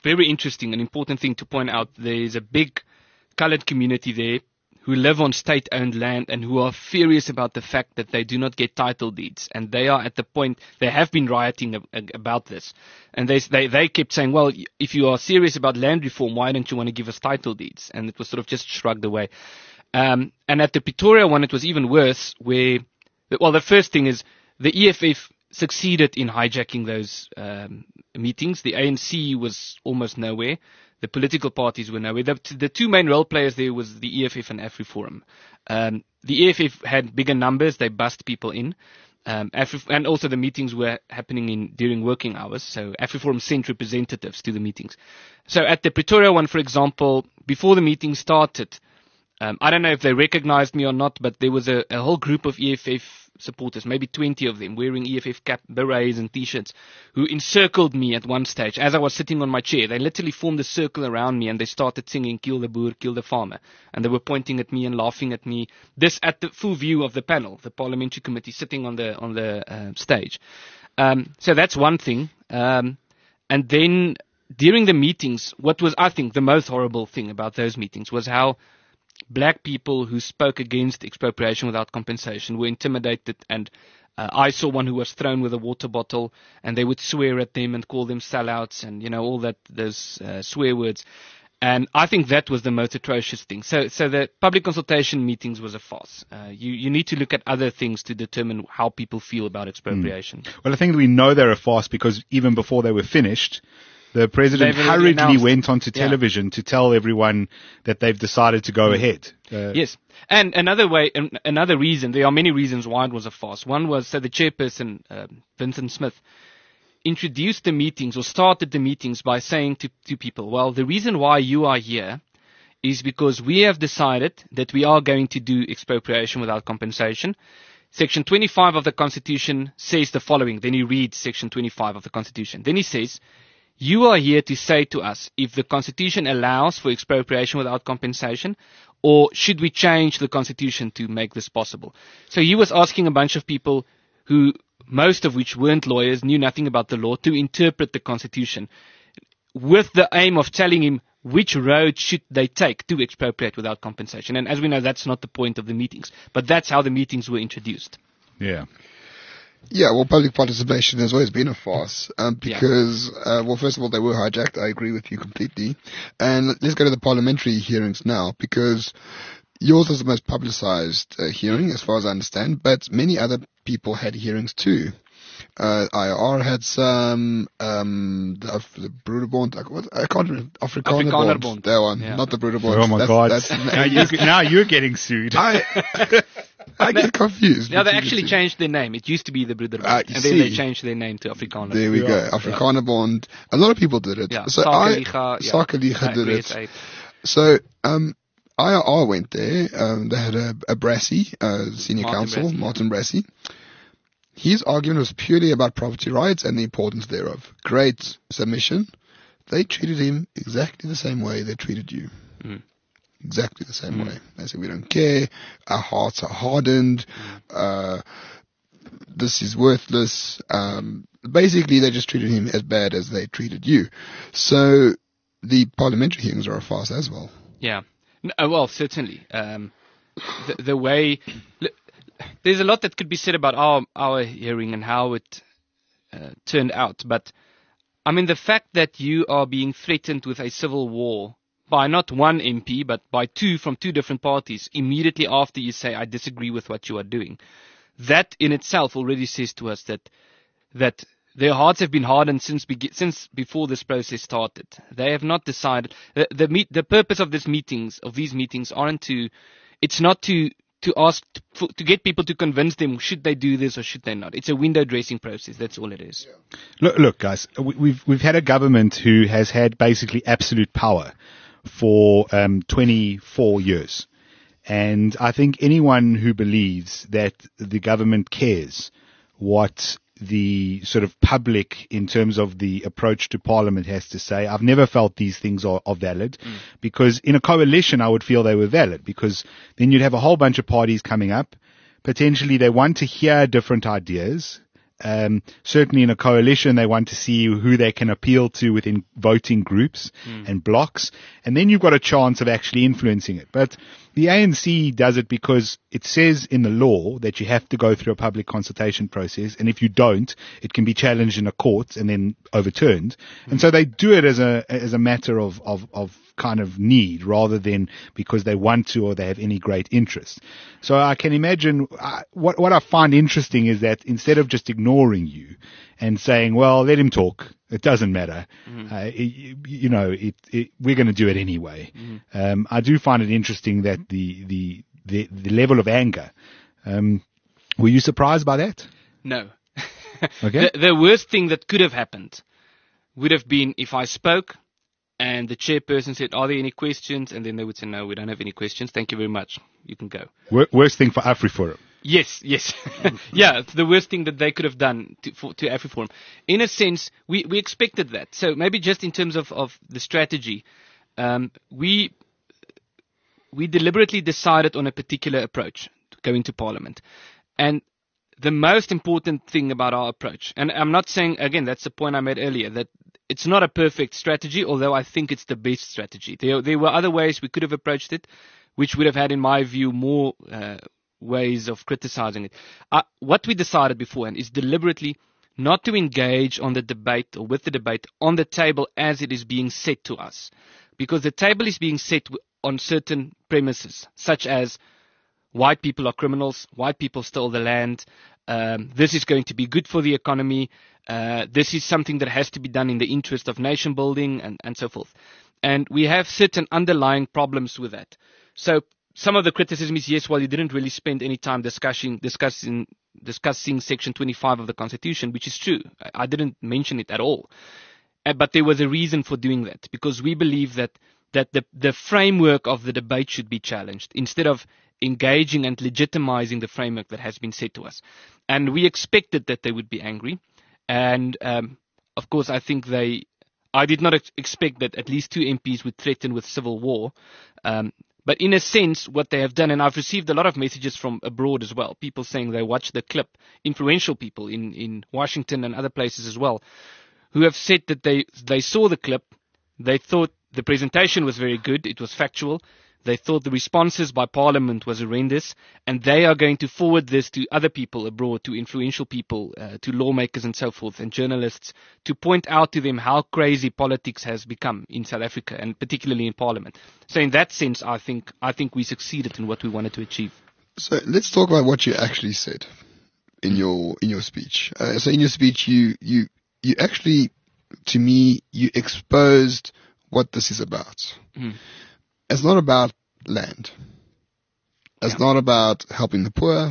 very interesting and important thing to point out. There is a big colored community there who live on state-owned land and who are furious about the fact that they do not get title deeds. And they are at the point, they have been rioting ab- about this. And they, they, they kept saying, well, if you are serious about land reform, why don't you want to give us title deeds? And it was sort of just shrugged away. Um, and at the Pretoria one, it was even worse, where, well, the first thing is the E F F succeeded in hijacking those um, meetings. The A N C was almost nowhere. The political parties were nowhere. The, the two main role players there was the E F F and AfriForum. Um, the E F F had bigger numbers. They bussed people in. Um, Afri- and also the meetings were happening in during working hours. So AfriForum sent representatives to the meetings. So at the Pretoria one, for example, before the meeting started, um, I don't know if they recognized me or not, but there was a, a whole group of E F F supporters, maybe twenty of them, wearing E F F cap, berets and T-shirts, who encircled me at one stage as I was sitting on my chair. They literally formed a circle around me and they started singing "Kill the Boer, Kill the Farmer." And they were pointing at me and laughing at me. This at the full view of the panel, the parliamentary committee sitting on the on the uh, stage. Um, so that's one thing. Um, and then during the meetings, what was, I think, the most horrible thing about those meetings was how black people who spoke against expropriation without compensation were intimidated, and uh, I saw one who was thrown with a water bottle, and they would swear at them and call them sellouts, and you know all that those uh, swear words. And I think that was the most atrocious thing. So, so the public consultation meetings was a farce. Uh, you you need to look at other things to determine how people feel about expropriation. Mm. Well, I think we know they're a farce because even before they were finished, the president They've already hurriedly announced- went onto Yeah. television to tell everyone that they've decided to go ahead. Uh, Yes. And another way, an- another reason, there are many reasons why it was a farce. One was, so the chairperson, um, Vincent Smith, introduced the meetings or started the meetings by saying to, to people, well, the reason why you are here is because we have decided that we are going to do expropriation without compensation. Section twenty-five of the Constitution says the following. Then he reads Section twenty-five of the Constitution. Then he says, you are here to say to us if the Constitution allows for expropriation without compensation, or should we change the Constitution to make this possible? So he was asking a bunch of people who, most of which weren't lawyers, knew nothing about the law, to interpret the Constitution with the aim of telling him which road should they take to expropriate without compensation. And as we know, that's not the point of the meetings, but that's how the meetings were introduced. yeah. Yeah, well, public participation has always been a farce um, Yeah. because, uh, well, first of all, they were hijacked. I agree with you completely. And let's go to the parliamentary hearings now, because yours was the most publicized uh, hearing, as far as I understand, but many other people had hearings too. Uh, I R had some, um, the, the Broederbond, I, what, I can't remember, Afrikaner Afrikaner Bond, Bond. that one, Yeah. not the Broederbond. Oh my that's, God! That's, now, you, now you're getting sued. I, I get confused. Now they between the actually two. changed their name. It used to be the Broederbond, Ah, you and then they see. changed their name to Afrikaner. There we Yeah. go. Afrikaner Bond. A lot of people did it. Yeah, so Sake I, Liga, yeah. Sake Liga Uh, did Grade it. eight. So, um, I R R went there. Um, they had a, a Brassey, uh, senior Martin counsel, Brassey. Martin Brassey. His argument was purely about property rights and the importance thereof. Great submission. They treated him exactly the same way they treated you. Mm. Exactly the same Mm. way. They said, we don't care. Our hearts are hardened. Uh, this is worthless. Um, basically, they just treated him as bad as they treated you. So the parliamentary hearings are a farce as well. Yeah. No, uh, well, certainly. Um, the, the way l- there's a lot that could be said about our our hearing and how it uh, turned out, but I mean the fact that you are being threatened with a civil war by not one M P but by two from two different parties immediately after you say I disagree with what you are doing, that in itself already says to us that that their hearts have been hardened since be- since before this process started. They have not decided. The the, meet, the purpose of these meetings of these meetings aren't to. It's not to to ask to, to get people to convince them should they do this or should they not. It's a window dressing process. That's all it is. Look, look, guys, we- we've we've had a government who has had basically absolute power for um, twenty-four years, and I think anyone who believes that the government cares what the sort of public in terms of the approach to Parliament has to say, I've never felt these things are, are valid, mm. because in a coalition I would feel they were valid, because then you'd have a whole bunch of parties coming up. Potentially they want to hear different ideas. Um, certainly in a coalition, they want to see who they can appeal to within voting groups mm. and blocks. And then you've got a chance of actually influencing it. But the A N C does it because it says in the law that you have to go through a public consultation process. And if you don't, it can be challenged in a court and then overturned. Mm. And so they do it as a, as a matter of, of, of kind of need rather than because they want to or they have any great interest. So I can imagine uh, what, what I find interesting is that instead of just ignoring you and saying, well, let him talk, it doesn't matter. Mm-hmm. Uh, it, you know, it, it, we're going to do it anyway. Mm-hmm. Um, I do find it interesting that the, the, the, the level of anger, um, were you surprised by that? No. Okay. the, the worst thing that could have happened would have been if I spoke and the chairperson said, are there any questions? And then they would say, no, we don't have any questions. Thank you very much. You can go. Worst thing for AfriForum. Yes, yes. Yeah, it's the worst thing that they could have done to, for, to AfriForum. In a sense, we, we expected that. So maybe just in terms of, of the strategy, um, we we deliberately decided on a particular approach to going to Parliament. And the most important thing about our approach, and I'm not saying, again, that's the point I made earlier, that it's not a perfect strategy, although I think it's the best strategy. There, there were other ways we could have approached it, which would have had, in my view, more uh, ways of criticizing it. Uh, what we decided beforehand is deliberately not to engage on the debate or with the debate on the table as it is being set to us. Because the table is being set on certain premises, such as white people are criminals, white people stole the land, um, this is going to be good for the economy, uh, this is something that has to be done in the interest of nation building, and, and so forth. And we have certain underlying problems with that. So some of the criticism is, yes, well, you didn't really spend any time discussing discussing discussing Section twenty-five of the Constitution, which is true. I, I didn't mention it at all. Uh, but there was a reason for doing that, because we believe that, that the, the framework of the debate should be challenged instead of engaging and legitimizing the framework that has been set to us. And we expected that they would be angry. And, um, of course, I think they... I did not ex- expect that at least two M Ps would threaten with civil war. Um, but in a sense, what they have done, and I've received a lot of messages from abroad as well, people saying they watched the clip, influential people in, in Washington and other places as well, who have said that they, they saw the clip, they thought the presentation was very good, it was factual, they thought the responses by Parliament was horrendous, and they are going to forward this to other people abroad, to influential people, uh, to lawmakers and so forth, and journalists, to point out to them how crazy politics has become in South Africa, and particularly in Parliament. So in that sense, I think I think we succeeded in what we wanted to achieve. So let's talk about what you actually said in your in your speech. Uh, so in your speech, you you you actually, to me, you exposed what this is about. Mm. It's not about land. It's yeah. not about helping the poor.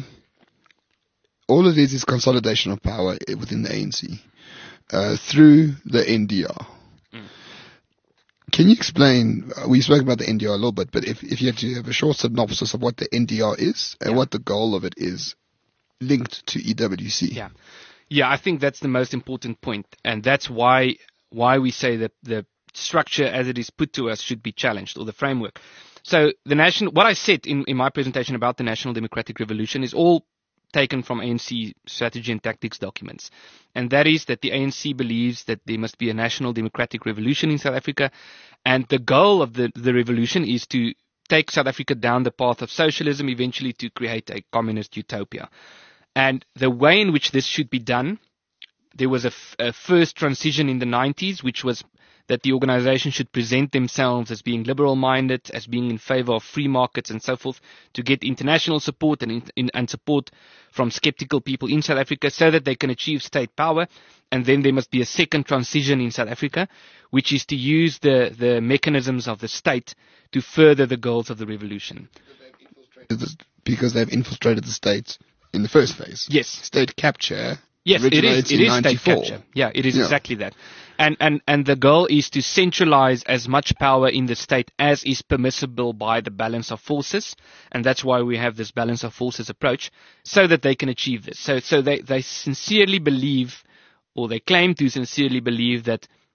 All it is is consolidation of power within the A N C uh, through the N D R. Mm. Can you explain, we spoke about the N D R a little bit, but if, if you had to have a short synopsis of what the N D R is and yeah. what the goal of it is linked to E W C. Yeah, yeah, I think that's the most important point, and that's why why we say that the structure as it is put to us should be challenged, or the framework. So the national, what I said in, in my presentation about the National Democratic Revolution is all taken from A N C strategy and tactics documents. And that is that the A N C believes that there must be a national democratic revolution in South Africa. And the goal of the, the revolution is to take South Africa down the path of socialism, eventually to create a communist utopia. And the way in which this should be done, there was a, f- a first transition in the nineties, which was that the organization should present themselves as being liberal-minded, as being in favor of free markets and so forth, to get international support and, in, in, and support from skeptical people in South Africa so that they can achieve state power. And then there must be a second transition in South Africa, which is to use the, the mechanisms of the state to further the goals of the revolution. Because they've infiltrated the state in the first phase. Yes. State capture. Yes, it is. It is state capture. Yeah, it is yeah. exactly that. And, and, and the goal is to centralize as much power in the state as is permissible by the balance of forces. And that's why we have this balance of forces approach, so that they can achieve this. So, so they, they sincerely believe, or they claim to sincerely believe, that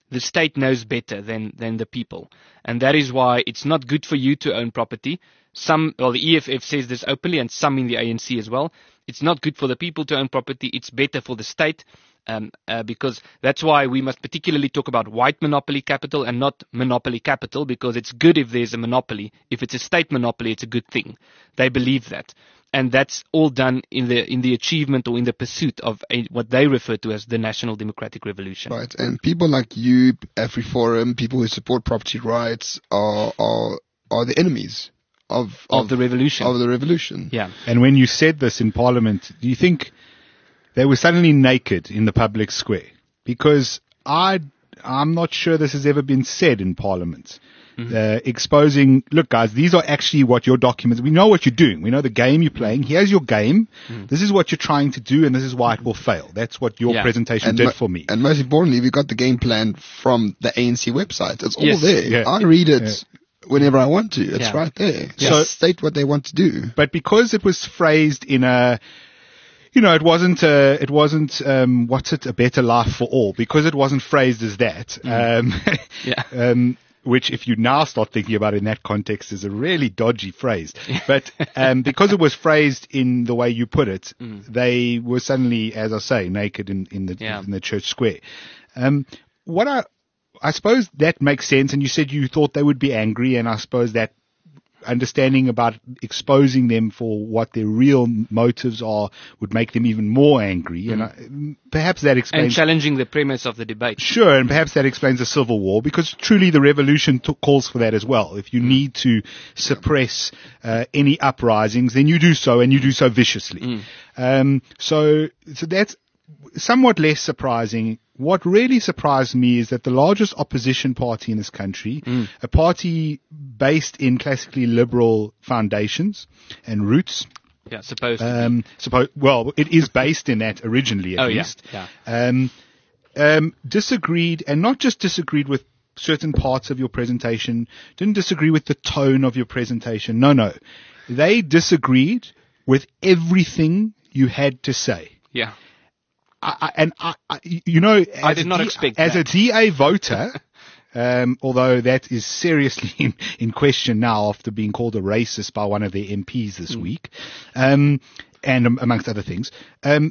the state knows better than, than the people. And that is why it's not good for you to own property. Some, well, the E F F says this openly, and some in the A N C as well. It's not good for the people to own property. It's better for the state. Um, uh, because that's why we must particularly talk about white monopoly capital and not monopoly capital, because it's good if there's a monopoly. If it's a state monopoly, it's a good thing. They believe that. And that's all done in the in the achievement or in the pursuit of a, what they refer to as the National Democratic Revolution. Right, and people like you, AfriForum, people who support property rights are are, are the enemies of, Of, of the revolution. Of the revolution. Yeah. And when you said this in Parliament, do you think they were suddenly naked in the public square? Because I, I'm not sure this has ever been said in Parliament. Mm-hmm. Uh, exposing, look guys, these are actually what your documents, we know what you're doing. We know the game you're playing. Here's your game. Mm-hmm. This is what you're trying to do, and this is why it will fail. That's what your yeah. presentation and did mo- for me. And most importantly, we got the game plan from the A N C website. It's all Yes. there. Yeah. I read it Yeah. whenever I want to. It's Yeah. right there. Yeah. So So- state what they want to do. But because it was phrased in a, you know, it wasn't, a, it wasn't, um, what's it, a better life for all, because it wasn't phrased as that. Um, Yeah. um, which if you now start thinking about it in that context is a really dodgy phrase. But, um, because it was phrased in the way you put it, Mm. they were suddenly, as I say, naked in, in the, Yeah. in the church square. Um, what I, I suppose that makes sense. And you said you thought they would be angry, and I suppose that understanding about exposing them for what their real motives are would make them even more angry. Mm. And I, perhaps that And explains. challenging the premise of the debate. Sure, and perhaps that explains the civil war, because truly the revolution t- calls for that as well. If you need to suppress uh, any uprisings, then you do so, and you do so viciously. Mm. Um, so, so that's somewhat less surprising. What really surprised me is that the largest opposition party in this country, Mm. a party based in classically liberal foundations and roots, Yeah, supposed to um, suppose, well, it is based in that originally at Oh, yeah, least, yeah. Um, um, disagreed, and not just disagreed with certain parts of your presentation, didn't disagree with the tone of your presentation. No, no. They disagreed with everything you had to say. be. Yeah. I, I, and I, I, you know, as I did a not D- expect as that. a D A voter, um, although that is seriously in, in question now after being called a racist by one of their M Ps this Mm. week, um, and um, amongst other things. Um,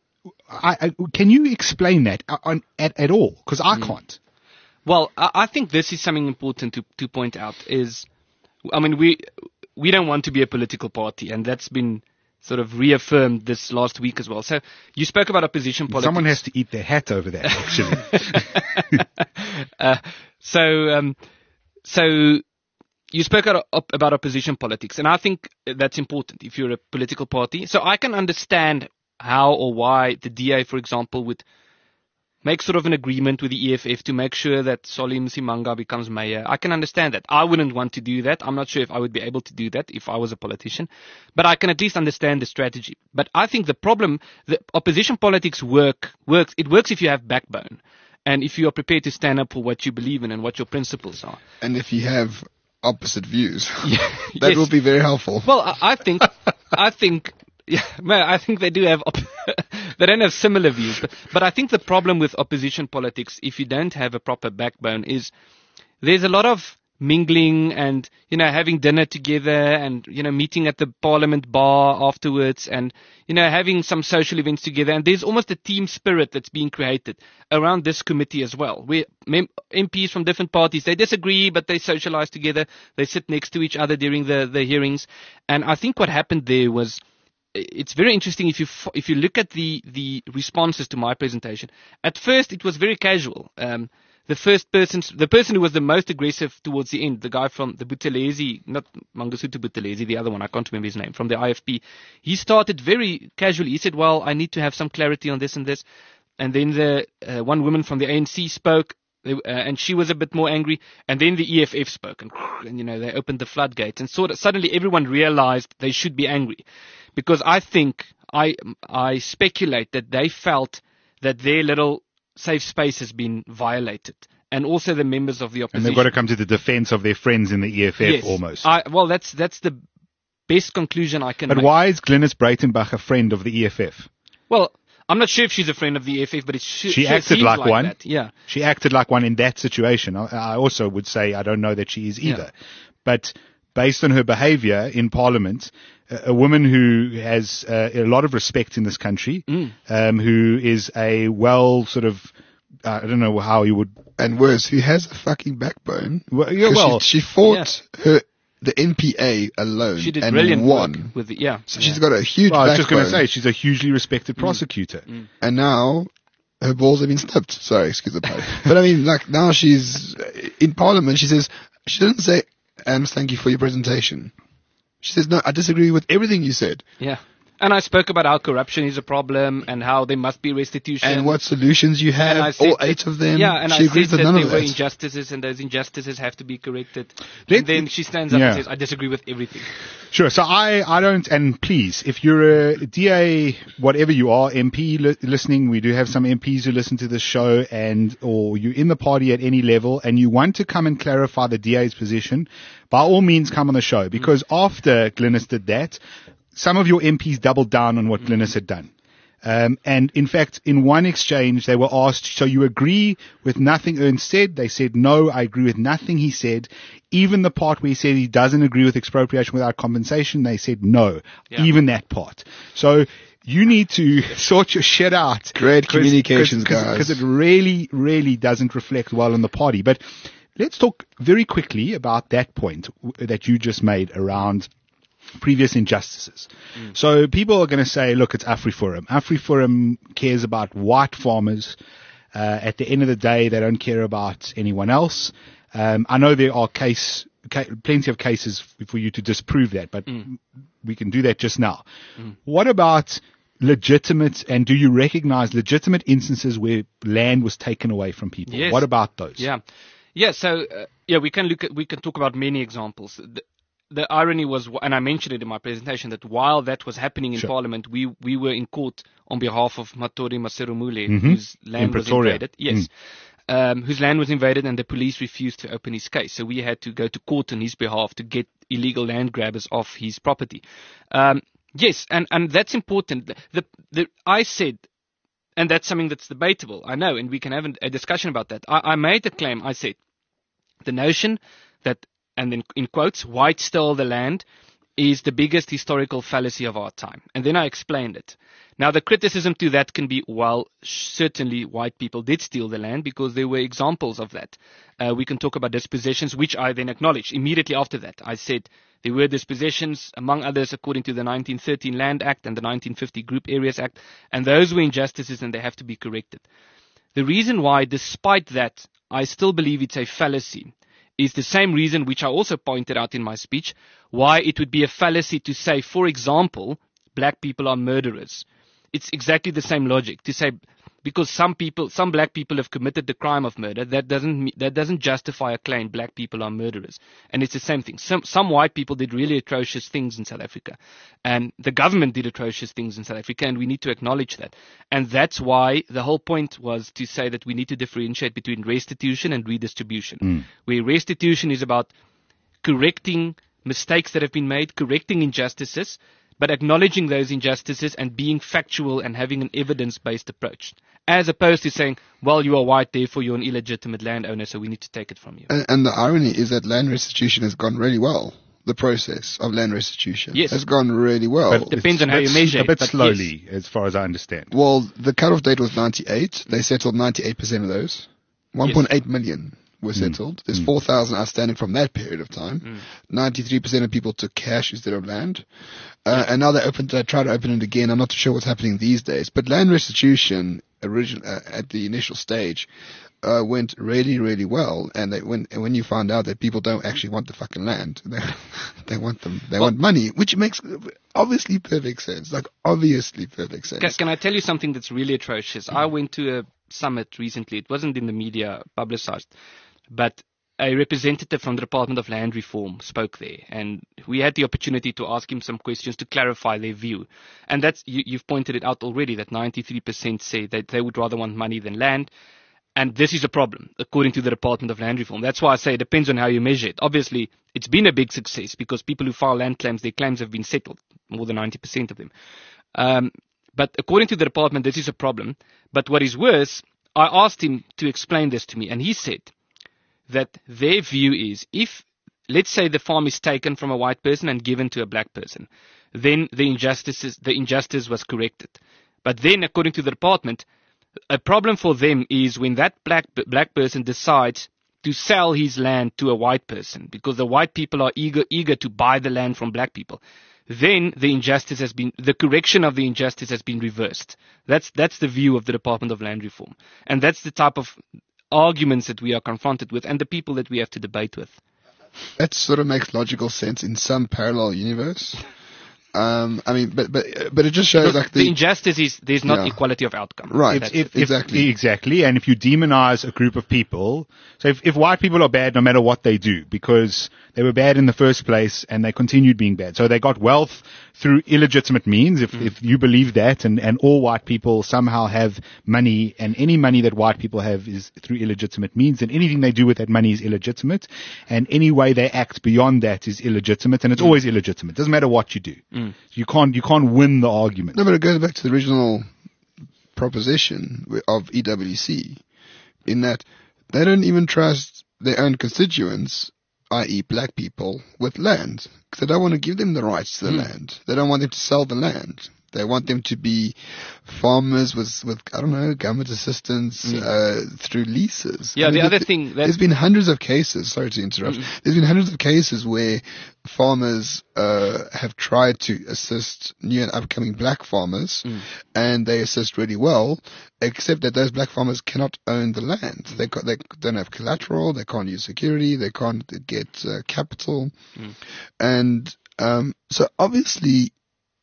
I, I, can you explain that on, at, at all? Because I Mm. can't. Well, I, I think this is something important to, to point out is, I mean, we, we don't want to be a political party, and that's been sort of reaffirmed this last week as well. So you spoke about opposition politics. Someone has to eat their hat over that, actually. uh, so, um, so you spoke about, op- about opposition politics, and I think that's important if you're a political party. So I can understand how or why the D A, for example, would make sort of an agreement with the E F F to make sure that Salim Simanga becomes mayor. I can understand that. I wouldn't want to do that. I'm not sure if I would be able to do that if I was a politician, but I can at least understand the strategy. But I think the problem, the opposition politics work, works, it works if you have backbone and if you are prepared to stand up for what you believe in and what your principles are. And if you have opposite views, Yeah, that yes. will be very helpful. Well, I, I think, I think, yeah, man, I think they do have, op- they don't have similar views, but, but I think the problem with opposition politics, if you don't have a proper backbone, is there's a lot of mingling and, you know, having dinner together and, you know, meeting at the parliament bar afterwards and, you know, having some social events together. And there's almost a team spirit that's being created around this committee as well, where mem- M Ps from different parties, they disagree, but they socialize together. They sit next to each other during the, the hearings. And I think what happened there was, it's very interesting if you f- if you look at the, the responses to my presentation. At first, it was very casual. Um, the first person, the person who was the most aggressive towards the end, the guy from the Buthelezi, not Mangosuthu Buthelezi, the other one, I can't remember his name, from the I F P, he started very casually. He said, well, I need to have some clarity on this and this. And then the uh, one woman from the A N C spoke, uh, and she was a bit more angry. And then the E F F spoke, and, and you know, they opened the floodgates. And sort of, suddenly everyone realized they should be angry. Because I think, I I speculate that they felt that their little safe space has been violated. And also the members of the opposition. And they've got to come to the defense of their friends in the E F F yes, almost. I, well, that's that's the best conclusion I can but make. why is Glenys Breitenbach a friend of the E F F? Well, I'm not sure if she's a friend of the E F F, but it sh- She sure acted seems like like one. that. Yeah. She acted like one in that situation. I, I also would say I don't know that she is either. Yeah. But based on her behavior in Parliament, a, a woman who has uh, a lot of respect in this country, Mm. um, who is a well sort of, uh, I don't know how you would. And worse, who has a fucking backbone. Well, yeah, 'Cause well, she, she fought her the N P A alone She did and brilliant won. work with the, yeah. So she's got a huge well, I was backbone. just going to say she's a hugely respected prosecutor. And now her balls have been snipped. Sorry, excuse the pun. But I mean, like now she's in Parliament. She says she doesn't say, "Ams, thank you for your presentation." She says, "No, I disagree with everything you said." Yeah. And I spoke about how corruption is a problem and how there must be restitution. And what solutions you And I have, said all that- eight of them. Yeah, and she I agrees said with that none there of were that. injustices and those injustices have to be corrected. Let- and then she stands up Yeah. and says, I disagree with everything. Sure. So I, I don't, and please, if you're a D A, whatever you are, M P li- listening, we do have some M Ps who listen to this show, and or you're in the party at any level, and you want to come and clarify the D A's position, by all means come on the show, because after Glynis did that, some of your M Ps doubled down on what Glynis had done. Um, and in fact, in one exchange, they were asked, so you agree with nothing Ernst said? They said, no, I agree with nothing he said. Even the part where he said he doesn't agree with expropriation without compensation, they said no, Yeah. even that part. So you need to sort your shit out. Great communications, guys. Because it really, really doesn't reflect well on the party. But let's talk very quickly about that point w- that you just made around previous injustices. So people are going to say, look, it's AfriForum. AfriForum cares about white farmers. Uh, at the end of the day, they don't care about anyone else. Um, I know there are case, ca- plenty of cases for you to disprove that, but we can do that just now. What about legitimate, and do you recognize legitimate instances where land was taken away from people? Yes. What about those? Yeah. Yeah, so, uh, yeah, we can look at, we can talk about many examples. The, the irony was, and I mentioned it in my presentation, that while that was happening in Sure. Parliament, we, we were in court on behalf of Matori Maserumule, Mhm. whose land In was Pretoria. invaded. Yes. Um, whose land was invaded and the police refused to open his case. So we had to go to court on his behalf to get illegal land grabbers off his property. Um, yes, and, and that's important. The, the, the, I said, and that's something that's debatable, I know, and we can have an- a discussion about that. I, I made the claim, I said, the notion that, and then in quotes, white stole the land is the biggest historical fallacy of our time. And then I explained it. Now, the criticism to that can be, well, certainly white people did steal the land because there were examples of that. Uh, we can talk about dispossessions, which I then acknowledged immediately after that. I said there were dispossessions, among others, according to the nineteen thirteen Land Act and the nineteen fifty Group Areas Act, and those were injustices and they have to be corrected. The reason why, despite that, I still believe it's a fallacy is the same reason which I also pointed out in my speech, why it would be a fallacy to say, for example, black people are murderers. It's exactly the same logic to say, because some people, some black people have committed the crime of murder, that doesn't me- that doesn't justify a claim black people are murderers. And it's the same thing. Some some white people did really atrocious things in South Africa, and the government did atrocious things in South Africa, and we need to acknowledge that. And that's why the whole point was to say that we need to differentiate between restitution and redistribution. Where restitution is about correcting mistakes that have been made, correcting injustices, but acknowledging those injustices and being factual and having an evidence-based approach, as opposed to saying, well, you are white, therefore you're an illegitimate landowner, so we need to take it from you. And, and the irony is that land restitution has gone really well. The process of land restitution Yes. has gone really well. But Depends it's on how a you bit- measure A it, bit but slowly, as far as I understand. Well, the cutoff date was ninety-eight. They settled ninety-eight percent of those. one point eight million were settled. There's four thousand outstanding from that period of time. ninety-three percent of people took cash instead of land. Uh, and now they opened, they try to open it again. I'm not sure what's happening these days. But land restitution, origin, uh, at the initial stage, uh, went really, really well. And they, when and when you find out that people don't actually want the fucking land, they, they want them, they want money, which makes obviously perfect sense. Like obviously perfect sense. Can, can I tell you something that's really atrocious? I went to a summit recently. It wasn't in the media publicized, but a representative from the Department of Land Reform spoke there, and we had the opportunity to ask him some questions to clarify their view. And that's, you, you've pointed it out already, that ninety-three percent say that they would rather want money than land. And this is a problem, according to the Department of Land Reform. That's why I say it depends on how you measure it. Obviously, it's been a big success because people who file land claims, their claims have been settled, more than ninety percent of them. Um, But according to the department, this is a problem. But what is worse, I asked him to explain this to me, and he said that their view is, if, let's say, the farm is taken from a white person and given to a black person, then the injustice, the injustice was corrected. But then, according to the department, a problem for them is when that black black person decides to sell his land to a white person, because the white people are eager eager to buy the land from black people. Then the injustice has been, the correction of the injustice has been reversed. That's that's the view of the Department of Land Reform, and that's the type of arguments that we are confronted with, and the people that we have to debate with. That sort of makes logical sense in some parallel universe. Um, I mean, but but but it just shows like the, the injustice is there's not yeah. equality of outcome. Right. That's If, if, Exactly. If, exactly. And if you demonize a group of people, so if, if white people are bad no matter what they do, because they were bad in the first place and they continued being bad. So they got wealth through illegitimate means, if, mm. if you believe that, and, and all white people somehow have money, and any money that white people have is through illegitimate means, and anything they do with that money is illegitimate, and any way they act beyond that is illegitimate, and it's mm. always illegitimate. Doesn't matter what you do. Mm. You can't, you can't win the argument. No, but it goes back to the original proposition of E W C, in that they don't even trust their own constituents, that is black people, with land. Because they don't want to give them the rights to the mm. land. They don't want them to sell the land. They want them to be farmers with, with I don't know, government assistance mm. uh, through leases. Yeah, I mean, the other th- thing... That there's been hundreds of cases, sorry to interrupt, mm. there's been hundreds of cases where farmers uh, have tried to assist new and upcoming black farmers, mm. and they assist really well, except that those black farmers cannot own the land. Mm. They, ca- they don't have collateral, they can't use security, they can't get uh, capital. Mm. And um, so obviously...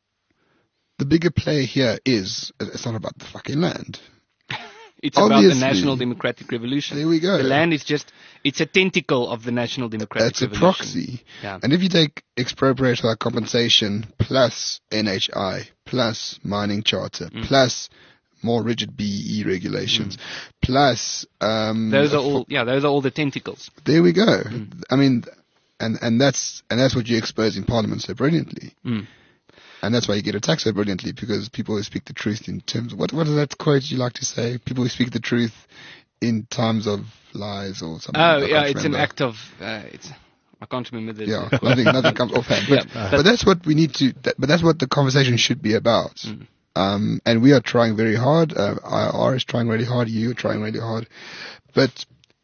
the bigger play here is, it's not about the fucking land. It's Obviously. about the National Democratic Revolution. There we go. The land is just, it's a tentacle of the National Democratic That's Revolution. It's a proxy. Yeah. And if you take expropriate without compensation plus N H I, plus mining charter, mm. plus more rigid B E E regulations, mm. plus... Um, those are all, yeah, those are all the tentacles. There we go. Mm. I mean, and, and that's, and that's what you expose in Parliament so brilliantly. Mm. And that's why you get attacked so brilliantly, because people who speak the truth in terms of, what, what is that quote you like to say? People who speak the truth in times of lies or something. Oh, yeah, it's remember. an act of, uh, it's, I can't remember the Yeah, nothing, nothing comes offhand. But, yeah. but that's what we need to, that, but that's what the conversation should be about. Mm. Um, and we are trying very hard. Uh, I R is trying really hard. You are trying really hard. But,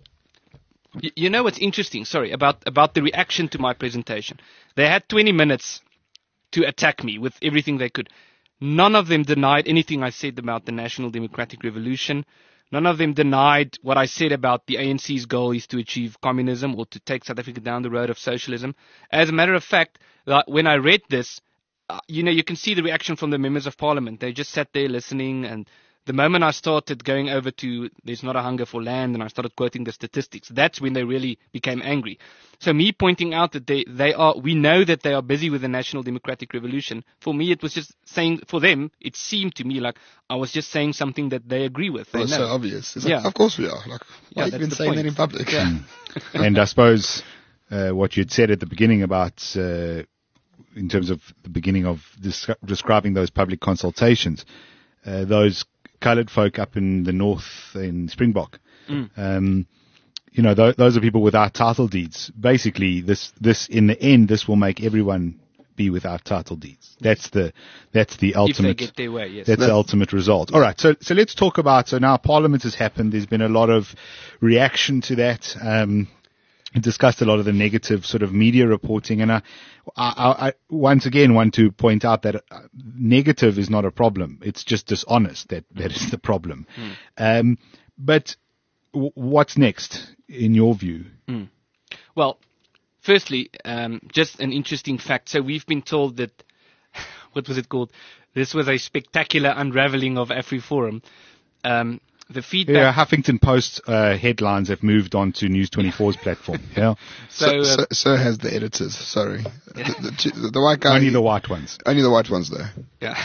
you, you know what's interesting? Sorry, about, about the reaction to my presentation. They had twenty minutes to attack me with everything they could. None of them denied anything I said about the National Democratic Revolution. None of them denied what I said about the A N C's goal is to achieve communism or to take South Africa down the road of socialism. As a matter of fact, when I read this, uh, you know, you can see the reaction from the members of parliament. They just sat there listening, and the moment I started going over to there's not a hunger for land and I started quoting the statistics, that's when they really became angry. So me pointing out that they, they are, we know that they are busy with the National Democratic Revolution. For me, it was just saying, for them, it seemed to me like I was just saying something that they agree with. They well, it's know. so obvious. It's yeah. like, of course we are. Like, why yeah, have you been saying point. that in public? Yeah. And I suppose uh, what you'd said at the beginning about, uh, in terms of the beginning of des- describing those public consultations, uh, those coloured folk up in the north in Springbok, mm. um, you know, th- those are people without title deeds. Basically, this, this in the end, this will make everyone be without title deeds. That's the, that's the ultimate. If they get their way, yes. That's the ultimate result. All right, so so let's talk about. So now Parliament has happened. There's been a lot of reaction to that. Um, we discussed a lot of the negative sort of media reporting, and I, I, I once again want to point out that uh, negative is not a problem. It's just dishonest that that is the problem. Mm. Um, but w- what's next in your view? Mm. Well, firstly, um, just an interesting fact. So we've been told that what was it called? This was a spectacular unraveling of AfriForum. Um, The feedback. Yeah, Huffington Post uh, headlines have moved on to News twenty-four's platform. Yeah. So, so, so, so has the editors. Sorry, yeah. the, the, the, the white guy. Only the white ones. Only the white ones, though. Yeah.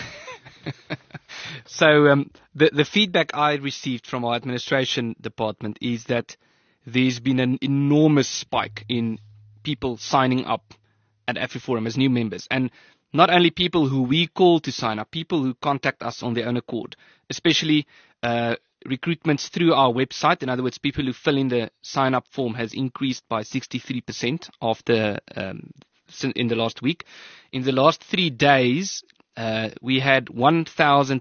So um, the the feedback I received from our administration department is that there's been an enormous spike in people signing up at AfriForum as new members, and not only people who we call to sign up, people who contact us on their own accord, especially uh, recruitments through our website. In other words, people who fill in the sign-up form has increased by sixty-three percent after um, in the last week. In the last three days, uh, we had one thousand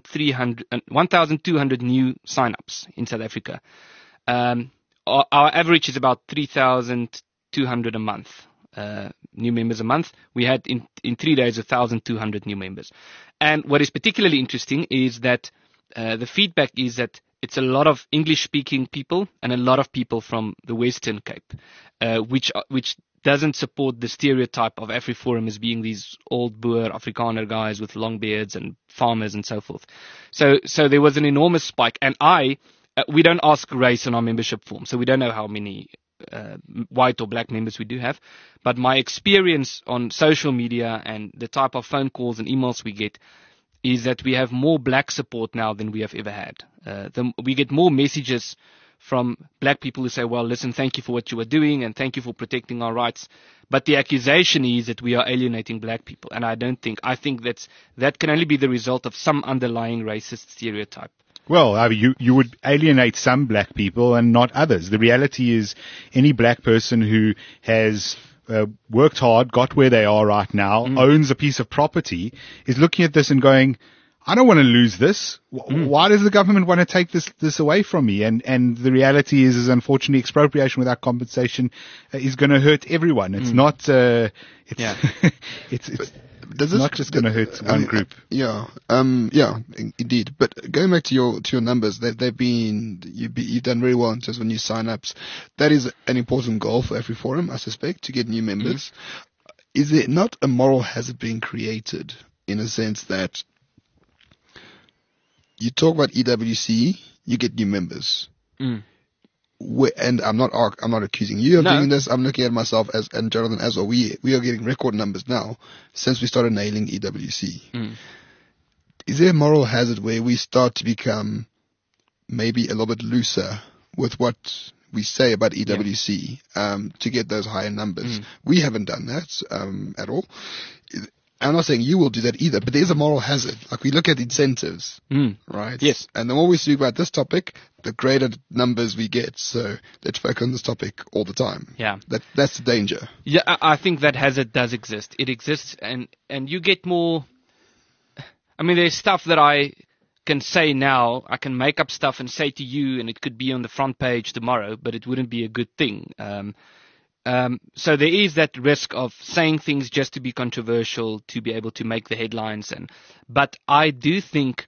two hundred new sign-ups in South Africa. Um, our, our average is about three thousand two hundred a month. Uh, new members a month. We had in, in three days one thousand two hundred new members. And what is particularly interesting is that uh, the feedback is that it's a lot of English-speaking people and a lot of people from the Western Cape, uh, which which doesn't support the stereotype of AfriForum as being these old Boer Afrikaner guys with long beards and farmers and so forth. So so there was an enormous spike. And I, uh, we don't ask race on our membership form, so we don't know how many Uh, white or black members we do have, but my experience on social media and the type of phone calls and emails we get is that we have more black support now than we have ever had. Uh, the, we get more messages from black people who say, well, listen, thank you for what you are doing and thank you for protecting our rights. But the accusation is that we are alienating black people, and I don't think, I think that's, that can only be the result of some underlying racist stereotype. Well, I mean, you, you would alienate some black people and not others. The reality is any black person who has uh, worked hard, got where they are right now, mm. owns a piece of property, is looking at this and going, I don't want to lose this. Mm. Why does the government want to take this, this away from me? And, and the reality is, is unfortunately expropriation without compensation uh, is going to hurt everyone. It's mm. not, uh, it's, yeah. it's, it's, Does it's not just going to hurt one um, group. Yeah, um, yeah, in- indeed. But going back to your to your numbers, they, they've been you've, be, you've done very well in terms of new sign-ups. That is an important goal for AfriForum, I suspect, to get new members. Mm-hmm. Is there not a moral hazard being created in a sense that you talk about E W C, you get new members? Mm. We, and I'm not I'm not accusing you of no. doing this. I'm looking at myself as and Jonathan as well. We we are getting record numbers now since we started nailing E W C. Mm. Is there a moral hazard where we start to become maybe a little bit looser with what we say about E W C yeah. um, to get those higher numbers? Mm. We haven't done that um, at all. I'm not saying you will do that either, but there's a moral hazard. Like we look at incentives, mm. right? Yes. And the more we speak about this topic, the greater numbers we get. So let's focus on this topic all the time. Yeah. That that's the danger. Yeah, I, I think that hazard does exist. It exists, and and you get more. I mean, there's stuff that I can say now. I can make up stuff and say to you, and it could be on the front page tomorrow, but it wouldn't be a good thing. Um, Um, so there is that risk of saying things just to be controversial, to be able to make the headlines. And but I do think,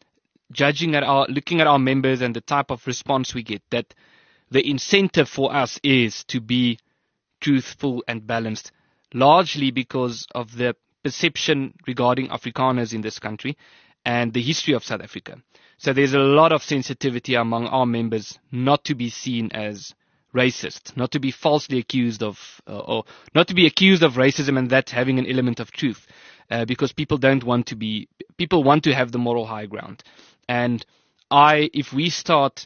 judging at our, looking at our members and the type of response we get, that the incentive for us is to be truthful and balanced, largely because of the perception regarding Afrikaners in this country and the history of South Africa. So there's a lot of sensitivity among our members not to be seen as racist, not to be falsely accused of, uh, or not to be accused of racism and that having an element of truth, uh, because people don't want to be, people want to have the moral high ground. And I, if we start,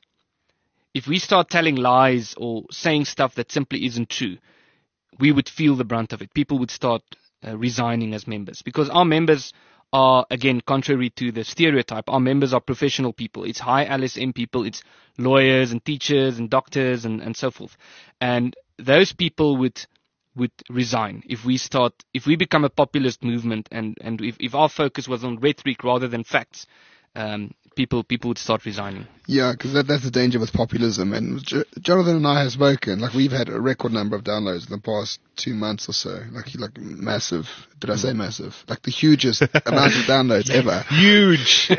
if we start telling lies or saying stuff that simply isn't true, we would feel the brunt of it. People would start uh, resigning as members, because our members are, again, contrary to the stereotype, our members are professional people. It's high L S M people, it's lawyers and teachers and doctors and, and so forth. And those people would would resign if we start, if we become a populist movement, and, and if, if our focus was on rhetoric rather than facts, um, people people would start resigning. Yeah, because that, that's the danger with populism. And J- Jonathan and I have spoken. Like, we've had a record number of downloads in the past two months or so. Like, like massive. Did I say massive? Like the hugest amount of downloads ever. Huge.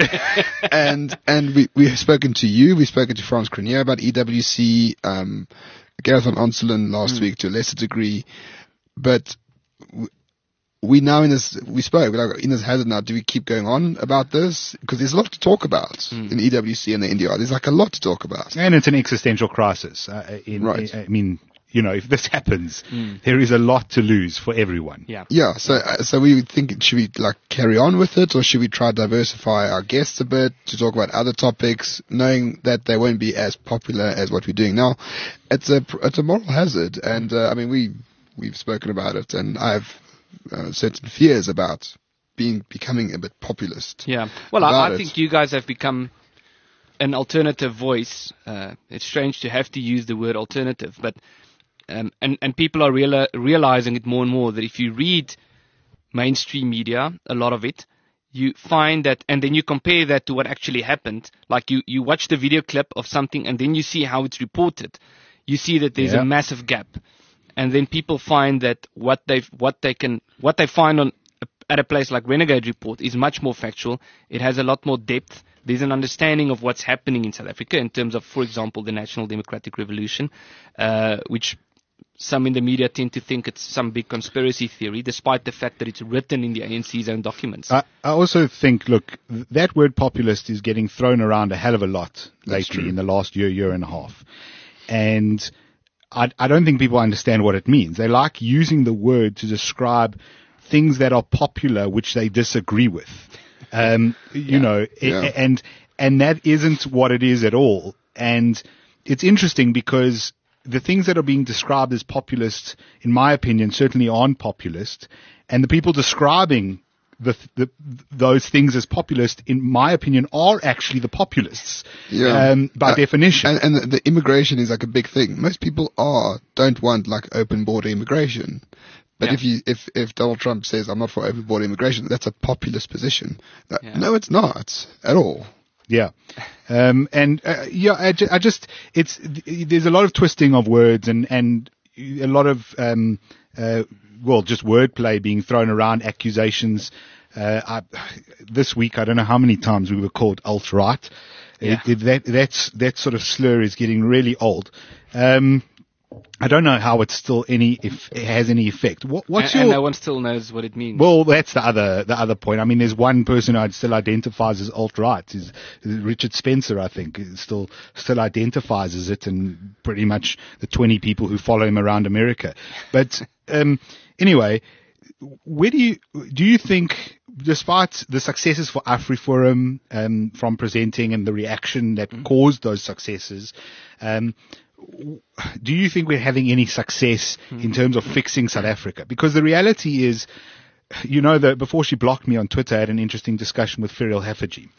and and we we have spoken to you. We've spoken to Frans Cronje about E W C. Um, Gareth van Onselen last mm. week to a lesser degree. But w- we now in this, we spoke, like in this hazard now, do we keep going on about this? Because there's a lot to talk about mm. in E W C and the N D R. There's like a lot to talk about. And it's an existential crisis. Uh, in, right. I mean, you know, if this happens, mm. there is a lot to lose for everyone. Yeah. Yeah. So, uh, so we would think, should we like carry on with it, or should we try to diversify our guests a bit to talk about other topics, knowing that they won't be as popular as what we're doing now? It's a, it's a moral hazard. And, uh, I mean, we, we've spoken about it, and I've, Uh, certain fears about being becoming a bit populist. Yeah. Well, about I, I it. think you guys have become an alternative voice. Uh, it's strange to have to use the word alternative, but um, and and people are reala- realizing it more and more that if you read mainstream media, a lot of it, you find that, and then you compare that to what actually happened. Like you, you watch the video clip of something, and then you see how it's reported. You see that there's Yeah. a massive gap, and then people find that what they what they can what they find on at a place like Renegade Report is much more factual. It has a lot more depth. There's an understanding of what's happening in South Africa in terms of, for example, the National Democratic Revolution, uh, which some in the media tend to think it's some big conspiracy theory, despite the fact that it's written in the A N C's own documents. I, I also think, look, th- that word populist is getting thrown around a hell of a lot That's lately true. in the last year, year and a half. And I, I don't think people understand what it means. They like using the word to describe things that are popular which they disagree with. Um, you know, i- Yeah. and, and that isn't what it is at all. And it's interesting because the things that are being described as populist, in my opinion, certainly aren't populist. And the people describing the, the, those things as populist, in my opinion, are actually the populists. Yeah. Um, by Uh, definition. And, and the, the immigration is like a big thing. Most people are don't want like open border immigration. But Yeah. if you if if Donald Trump says I'm not for open border immigration, that's a populist position. Uh, Yeah. No, it's not at all. Yeah. Um, and, uh, yeah, I, ju- I just, it's, there's a lot of twisting of words and, and a lot of, um, uh, well, just wordplay being thrown around, accusations. Uh, I, this week, I don't know how many times we were called alt-right. Yeah. It, it, that, that's, that sort of slur is getting really old. Um, I don't know how it's still any, if it has any effect. What, what's and, your, and no one still knows what it means. well, that's the other the other point. I mean, there's one person who still identifies as alt-right. Is, is Richard Spencer, I think, is still still identifies as it, and pretty much the twenty people who follow him around America. But um, anyway, where do you do you think, despite the successes for AfriForum um, from presenting and the reaction that Mm-hmm. caused those successes, um, do you think we're having any success in terms of fixing South Africa? Because the reality is, you know, that before she blocked me on Twitter, I had an interesting discussion with Ferial Heffergy,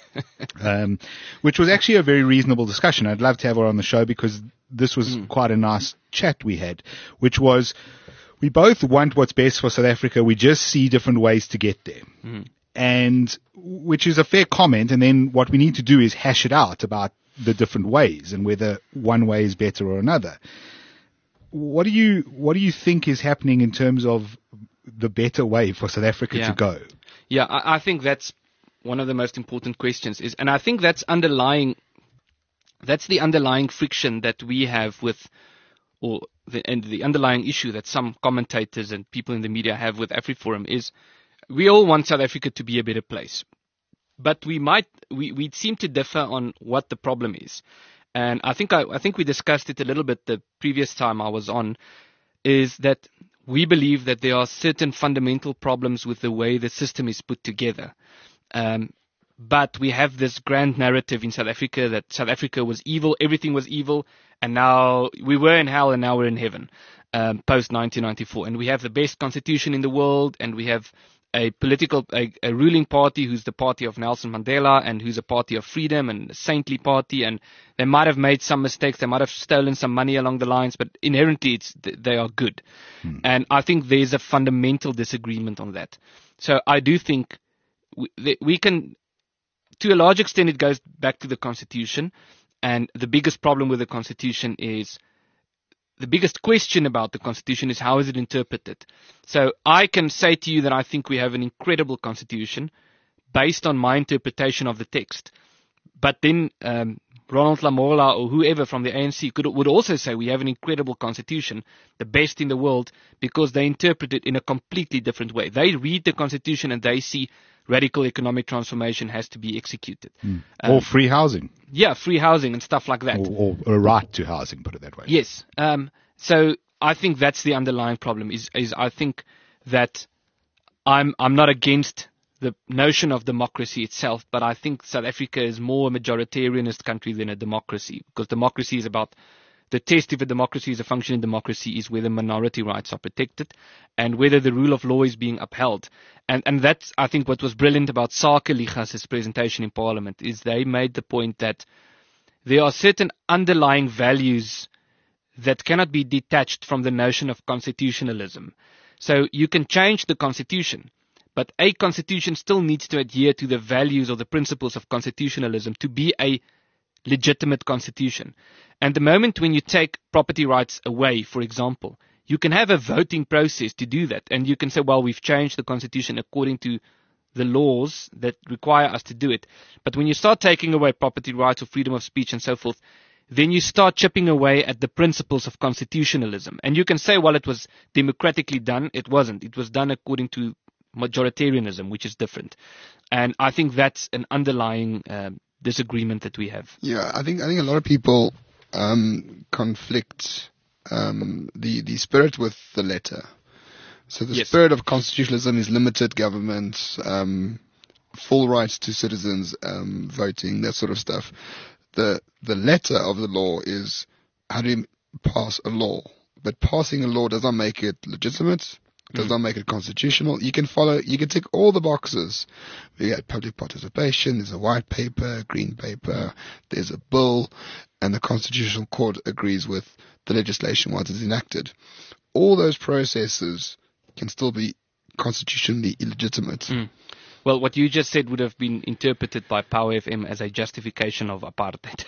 um, which was actually a very reasonable discussion. I'd love to have her on the show because this was quite a nice chat we had, which was, we both want what's best for South Africa. We just see different ways to get there. And which is a fair comment. And then what we need to do is hash it out about the different ways and whether one way is better or another. What do you, what do you think is happening in terms of the better way for South Africa Yeah. to go? Yeah, I, I think that's one of the most important questions is, and I think that's underlying, that's the underlying friction that we have with, or the, and the underlying issue that some commentators and people in the media have with AfriForum is, we all want South Africa to be a better place, but we might, we, we seem to differ on what the problem is. And I think I, I think we discussed it a little bit the previous time I was on, is that we believe that there are certain fundamental problems with the way the system is put together. Um, but we have this grand narrative in South Africa that South Africa was evil, everything was evil, and now we were in hell and now we're in heaven, um, post nineteen ninety-four. And we have the best constitution in the world, and we have a political, a, a ruling party who's the party of Nelson Mandela and who's a party of freedom and a saintly party, and they might have made some mistakes, they might have stolen some money along the lines, but inherently it's, they are good. Hmm. And I think there's a fundamental disagreement on that. So I do think we, we can, to a large extent, it goes back to the Constitution, and the biggest problem with the Constitution is, the biggest question about the Constitution is how is it interpreted. So I can say to you that I think we have an incredible Constitution based on my interpretation of the text. But then um, Ronald Lamola or whoever from the A N C could, would also say we have an incredible Constitution, the best in the world, because they interpret it in a completely different way. They read the Constitution and they see radical economic transformation has to be executed. Mm. Um, or free housing. Yeah, free housing and stuff like that. Or, or a right to housing, put it that way. Yes. Um, so I think that's the underlying problem is, is I think that I'm, I'm not against the notion of democracy itself, but I think South Africa is more a majoritarianist country than a democracy, because democracy is about the test if a democracy is a functioning democracy is whether minority rights are protected and whether the rule of law is being upheld. And and that's, I think, what was brilliant about Sake Ligas' presentation in Parliament, is they made the point that there are certain underlying values that cannot be detached from the notion of constitutionalism. So you can change the constitution, but a constitution still needs to adhere to the values or the principles of constitutionalism to be a legitimate constitution. And the moment when you take property rights away, for example, you can have a voting process to do that. And you can say, well, we've changed the constitution according to the laws that require us to do it. But when you start taking away property rights or freedom of speech and so forth, then you start chipping away at the principles of constitutionalism. And you can say, well, it was democratically done. It wasn't. It was done according to majoritarianism, which is different. And I think that's an underlying uh, disagreement that we have. Yeah, I think I think a lot of people um, conflict um, the the spirit with the letter. So the Yes. spirit of constitutionalism is limited government, um, full rights to citizens, um, voting, that sort of stuff. The the letter of the law is how do you pass a law, but passing a law does not make it legitimate. Does Mm. not make it constitutional. You can follow, you can tick all the boxes. We get public participation, there's a white paper, green paper, there's a bill, and the Constitutional Court agrees with the legislation once it's enacted. All those processes can still be constitutionally illegitimate. Mm. Well, what you just said would have been interpreted by Power F M as a justification of apartheid,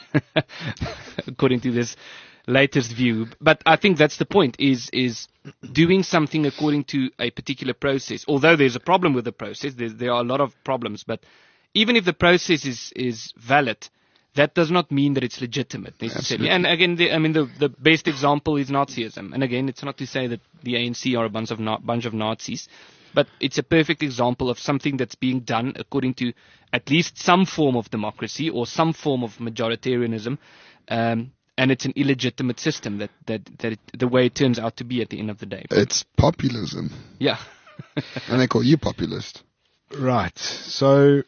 according to this latest view. But I think that's the point, is is doing something according to a particular process. Although there's a problem with the process, there, there are a lot of problems. But even if the process is, is valid, that does not mean that it's legitimate necessarily. Absolutely. And again, the, I mean, the, the best example is Nazism. And again, it's not to say that the A N C are a bunch of, na- bunch of Nazis. But it's a perfect example of something that's being done according to at least some form of democracy or some form of majoritarianism. Um, and it's an illegitimate system that, that, that it, the way it turns out to be at the end of the day. It's populism. Yeah. And they call you populist. Right. So,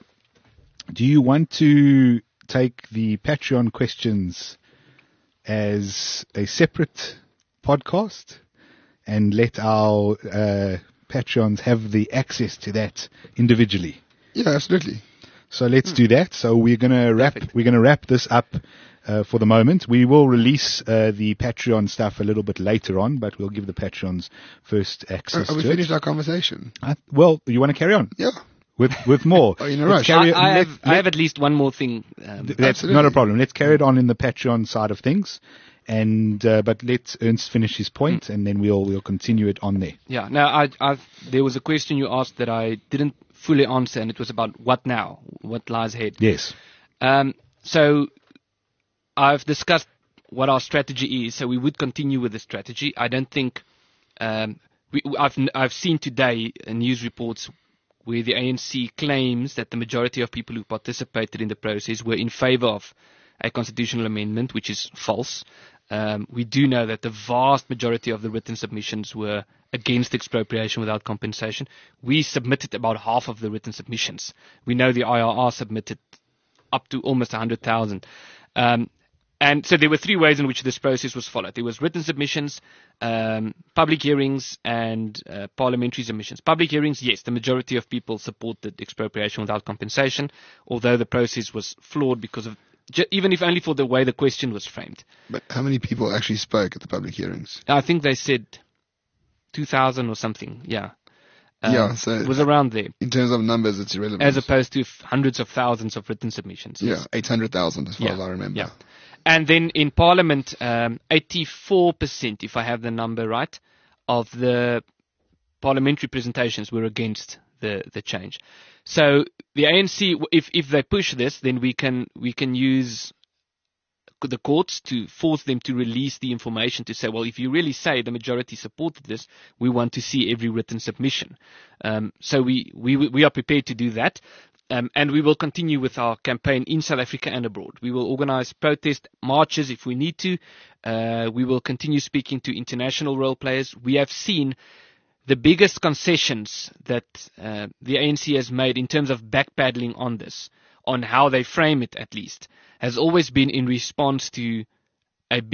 do you want to take the Patreon questions as a separate podcast and let our uh, Patreons have the access to that individually? Yeah, absolutely. So let's do that. So we're gonna wrap Perfect. we're gonna wrap this up uh, for the moment. We will release uh, the Patreon stuff a little bit later on, but we'll give the Patreons first access Are we to finished it. our conversation? Uh, well, you want to carry on Yeah. with with more? Are you in a Let's rush? carry I, on- I, let- have, let- I have at least one more thing. Um, That's Absolutely. not a problem. Let's carry it on in the Patreon side of things, and uh, but let Ernst finish his point, and then we'll we'll continue it on there. Yeah. Now, I, I've, there was a question you asked that I didn't fully answer, and it was about what now, what lies ahead. Yes. Um, so I've discussed what our strategy is. So we would continue with the strategy. I don't think um, we, I've I've seen today uh, news reports where the A N C claims that the majority of people who participated in the process were in favour of a constitutional amendment, which is false. Um, we do know that the vast majority of the written submissions were against expropriation without compensation. We submitted about half of the written submissions. We know the I R R submitted up to almost one hundred thousand. Um, and so there were three ways in which this process was followed. There was written submissions, um, public hearings, and uh, parliamentary submissions. Public hearings, yes, the majority of people supported expropriation without compensation, although the process was flawed because of, ju- even if only for the way the question was framed. But how many people actually spoke at the public hearings? I think they said two thousand or something, yeah. Um, Yeah, so- it was around there, In terms of numbers, it's irrelevant. as opposed to f- hundreds of thousands of written submissions. yeah, yes. eight hundred thousand as far Yeah, as I remember. yeah. And then in Parliament, um, eighty-four percent, if I have the number right, of the parliamentary presentations were against the, the change. So the A N C, if if they push this, then we can we can use the courts to force them to release the information to say, well, if you really say the majority supported this, we want to see every written submission. Um, so we, we we are prepared to do that. Um, and we will continue with our campaign in South Africa and abroad. We will organize protest marches if we need to. Uh, we will continue speaking to international role players. We have seen the biggest concessions that uh, the A N C has made in terms of backpedaling on this, on how they frame it at least, has always been in response to a big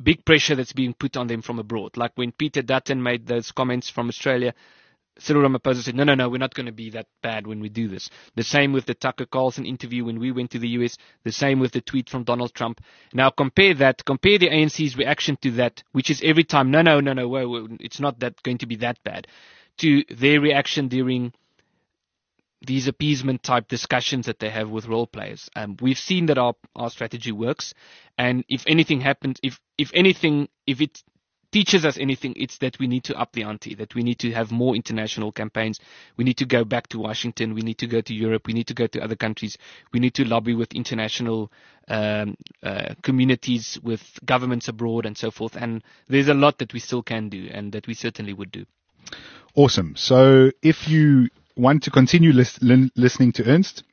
big pressure that's being put on them from abroad. Like when Peter Dutton made those comments from Australia, Cyril Ramaphosa said, no, no, no, we're not going to be that bad when we do this. The same with the Tucker Carlson interview when we went to the U S. The same with the tweet from Donald Trump. Now compare that, compare the A N C's reaction to that, which is every time, no, no, no, no, whoa, whoa, it's not that going to be that bad, to their reaction during these appeasement type discussions that they have with role players. Um, we've seen that our, our strategy works. And if anything happens, if, if anything, if it teaches us anything, it's that we need to up the ante, that we need to have more international campaigns. We need to go back to Washington. We need to go to Europe. We need to go to other countries. We need to lobby with international um, uh, communities, with governments abroad and so forth. And there's a lot that we still can do and that we certainly would do. Awesome. So if you want to continue lis- li- listening to Ernst,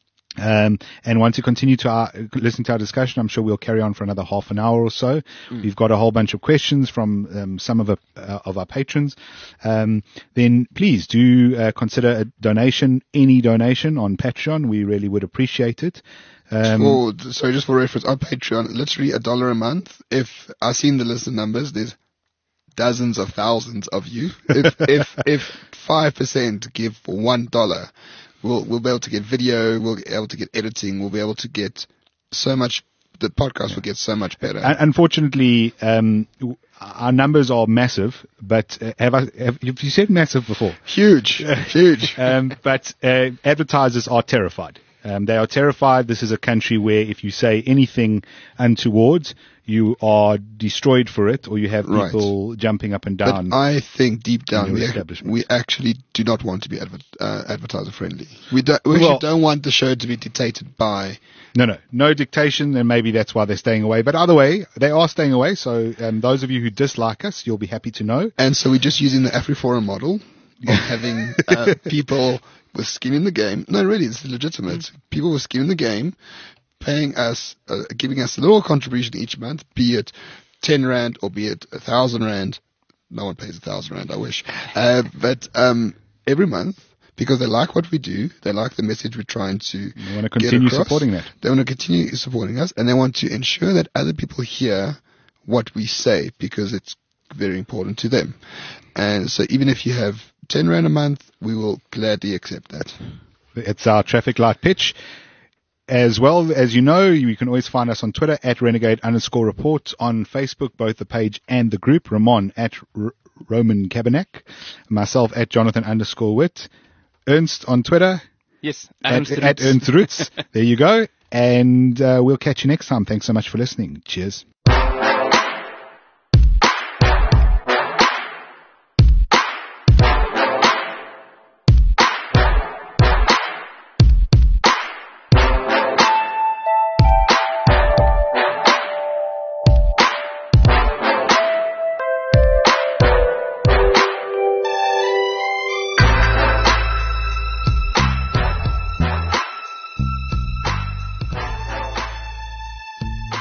Um, and want to continue to our, listen to our discussion, I'm sure we'll carry on for another half an hour or so. Mm. We've got a whole bunch of questions from um, some of, a, uh, of our patrons. Um, then please do uh, consider a donation, any donation on Patreon. We really would appreciate it. Um, for, sorry, just for reference, on Patreon, literally a dollar a month. If I've seen the list of numbers, there's dozens of thousands of you. If if if five percent give for one dollar. We'll, we'll be able to get video, we'll be able to get editing, we'll be able to get so much, the podcast yeah. will get so much better. Unfortunately, um, our numbers are massive, but uh, have, I, have, have you said massive before? Huge, huge. Um, but uh, advertisers are terrified. Um, they are terrified. This is a country where if you say anything untoward, you are destroyed for it, or you have people right. jumping up and down. But I think deep down we, ac- we actually do not want to be adver- uh, advertiser friendly. We, do- we well, don't want the show to be dictated by. No, no, no dictation, and maybe that's why they're staying away. But either way, they are staying away. So um, those of you who dislike us, you'll be happy to know. And so we're just using the AfriForum model of having uh, people with skin in the game. No, really, it's legitimate. Mm-hmm. People with skin in the game, paying us, uh, giving us a little contribution each month, be it ten rand or be it a thousand rand. No one pays a thousand rand, I wish. Uh, but um, every month, because they like what we do, they like the message we're trying to They want to continue get across, supporting that. They want to continue supporting us, and they want to ensure that other people hear what we say, because it's very important to them. And so even if you have ten rand a month, we will gladly accept that. It's our traffic light pitch. As well as you know, you can always find us on Twitter at renegade underscore report, on Facebook, both the page and the group. Ramon at R- Roman Kabanek, myself at Jonathan underscore Witt, Ernst on Twitter. Yes, at, at Ernst Roots. There you go. And uh, we'll catch you next time. Thanks so much for listening. Cheers.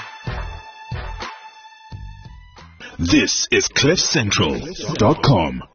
This is cliff central dot com.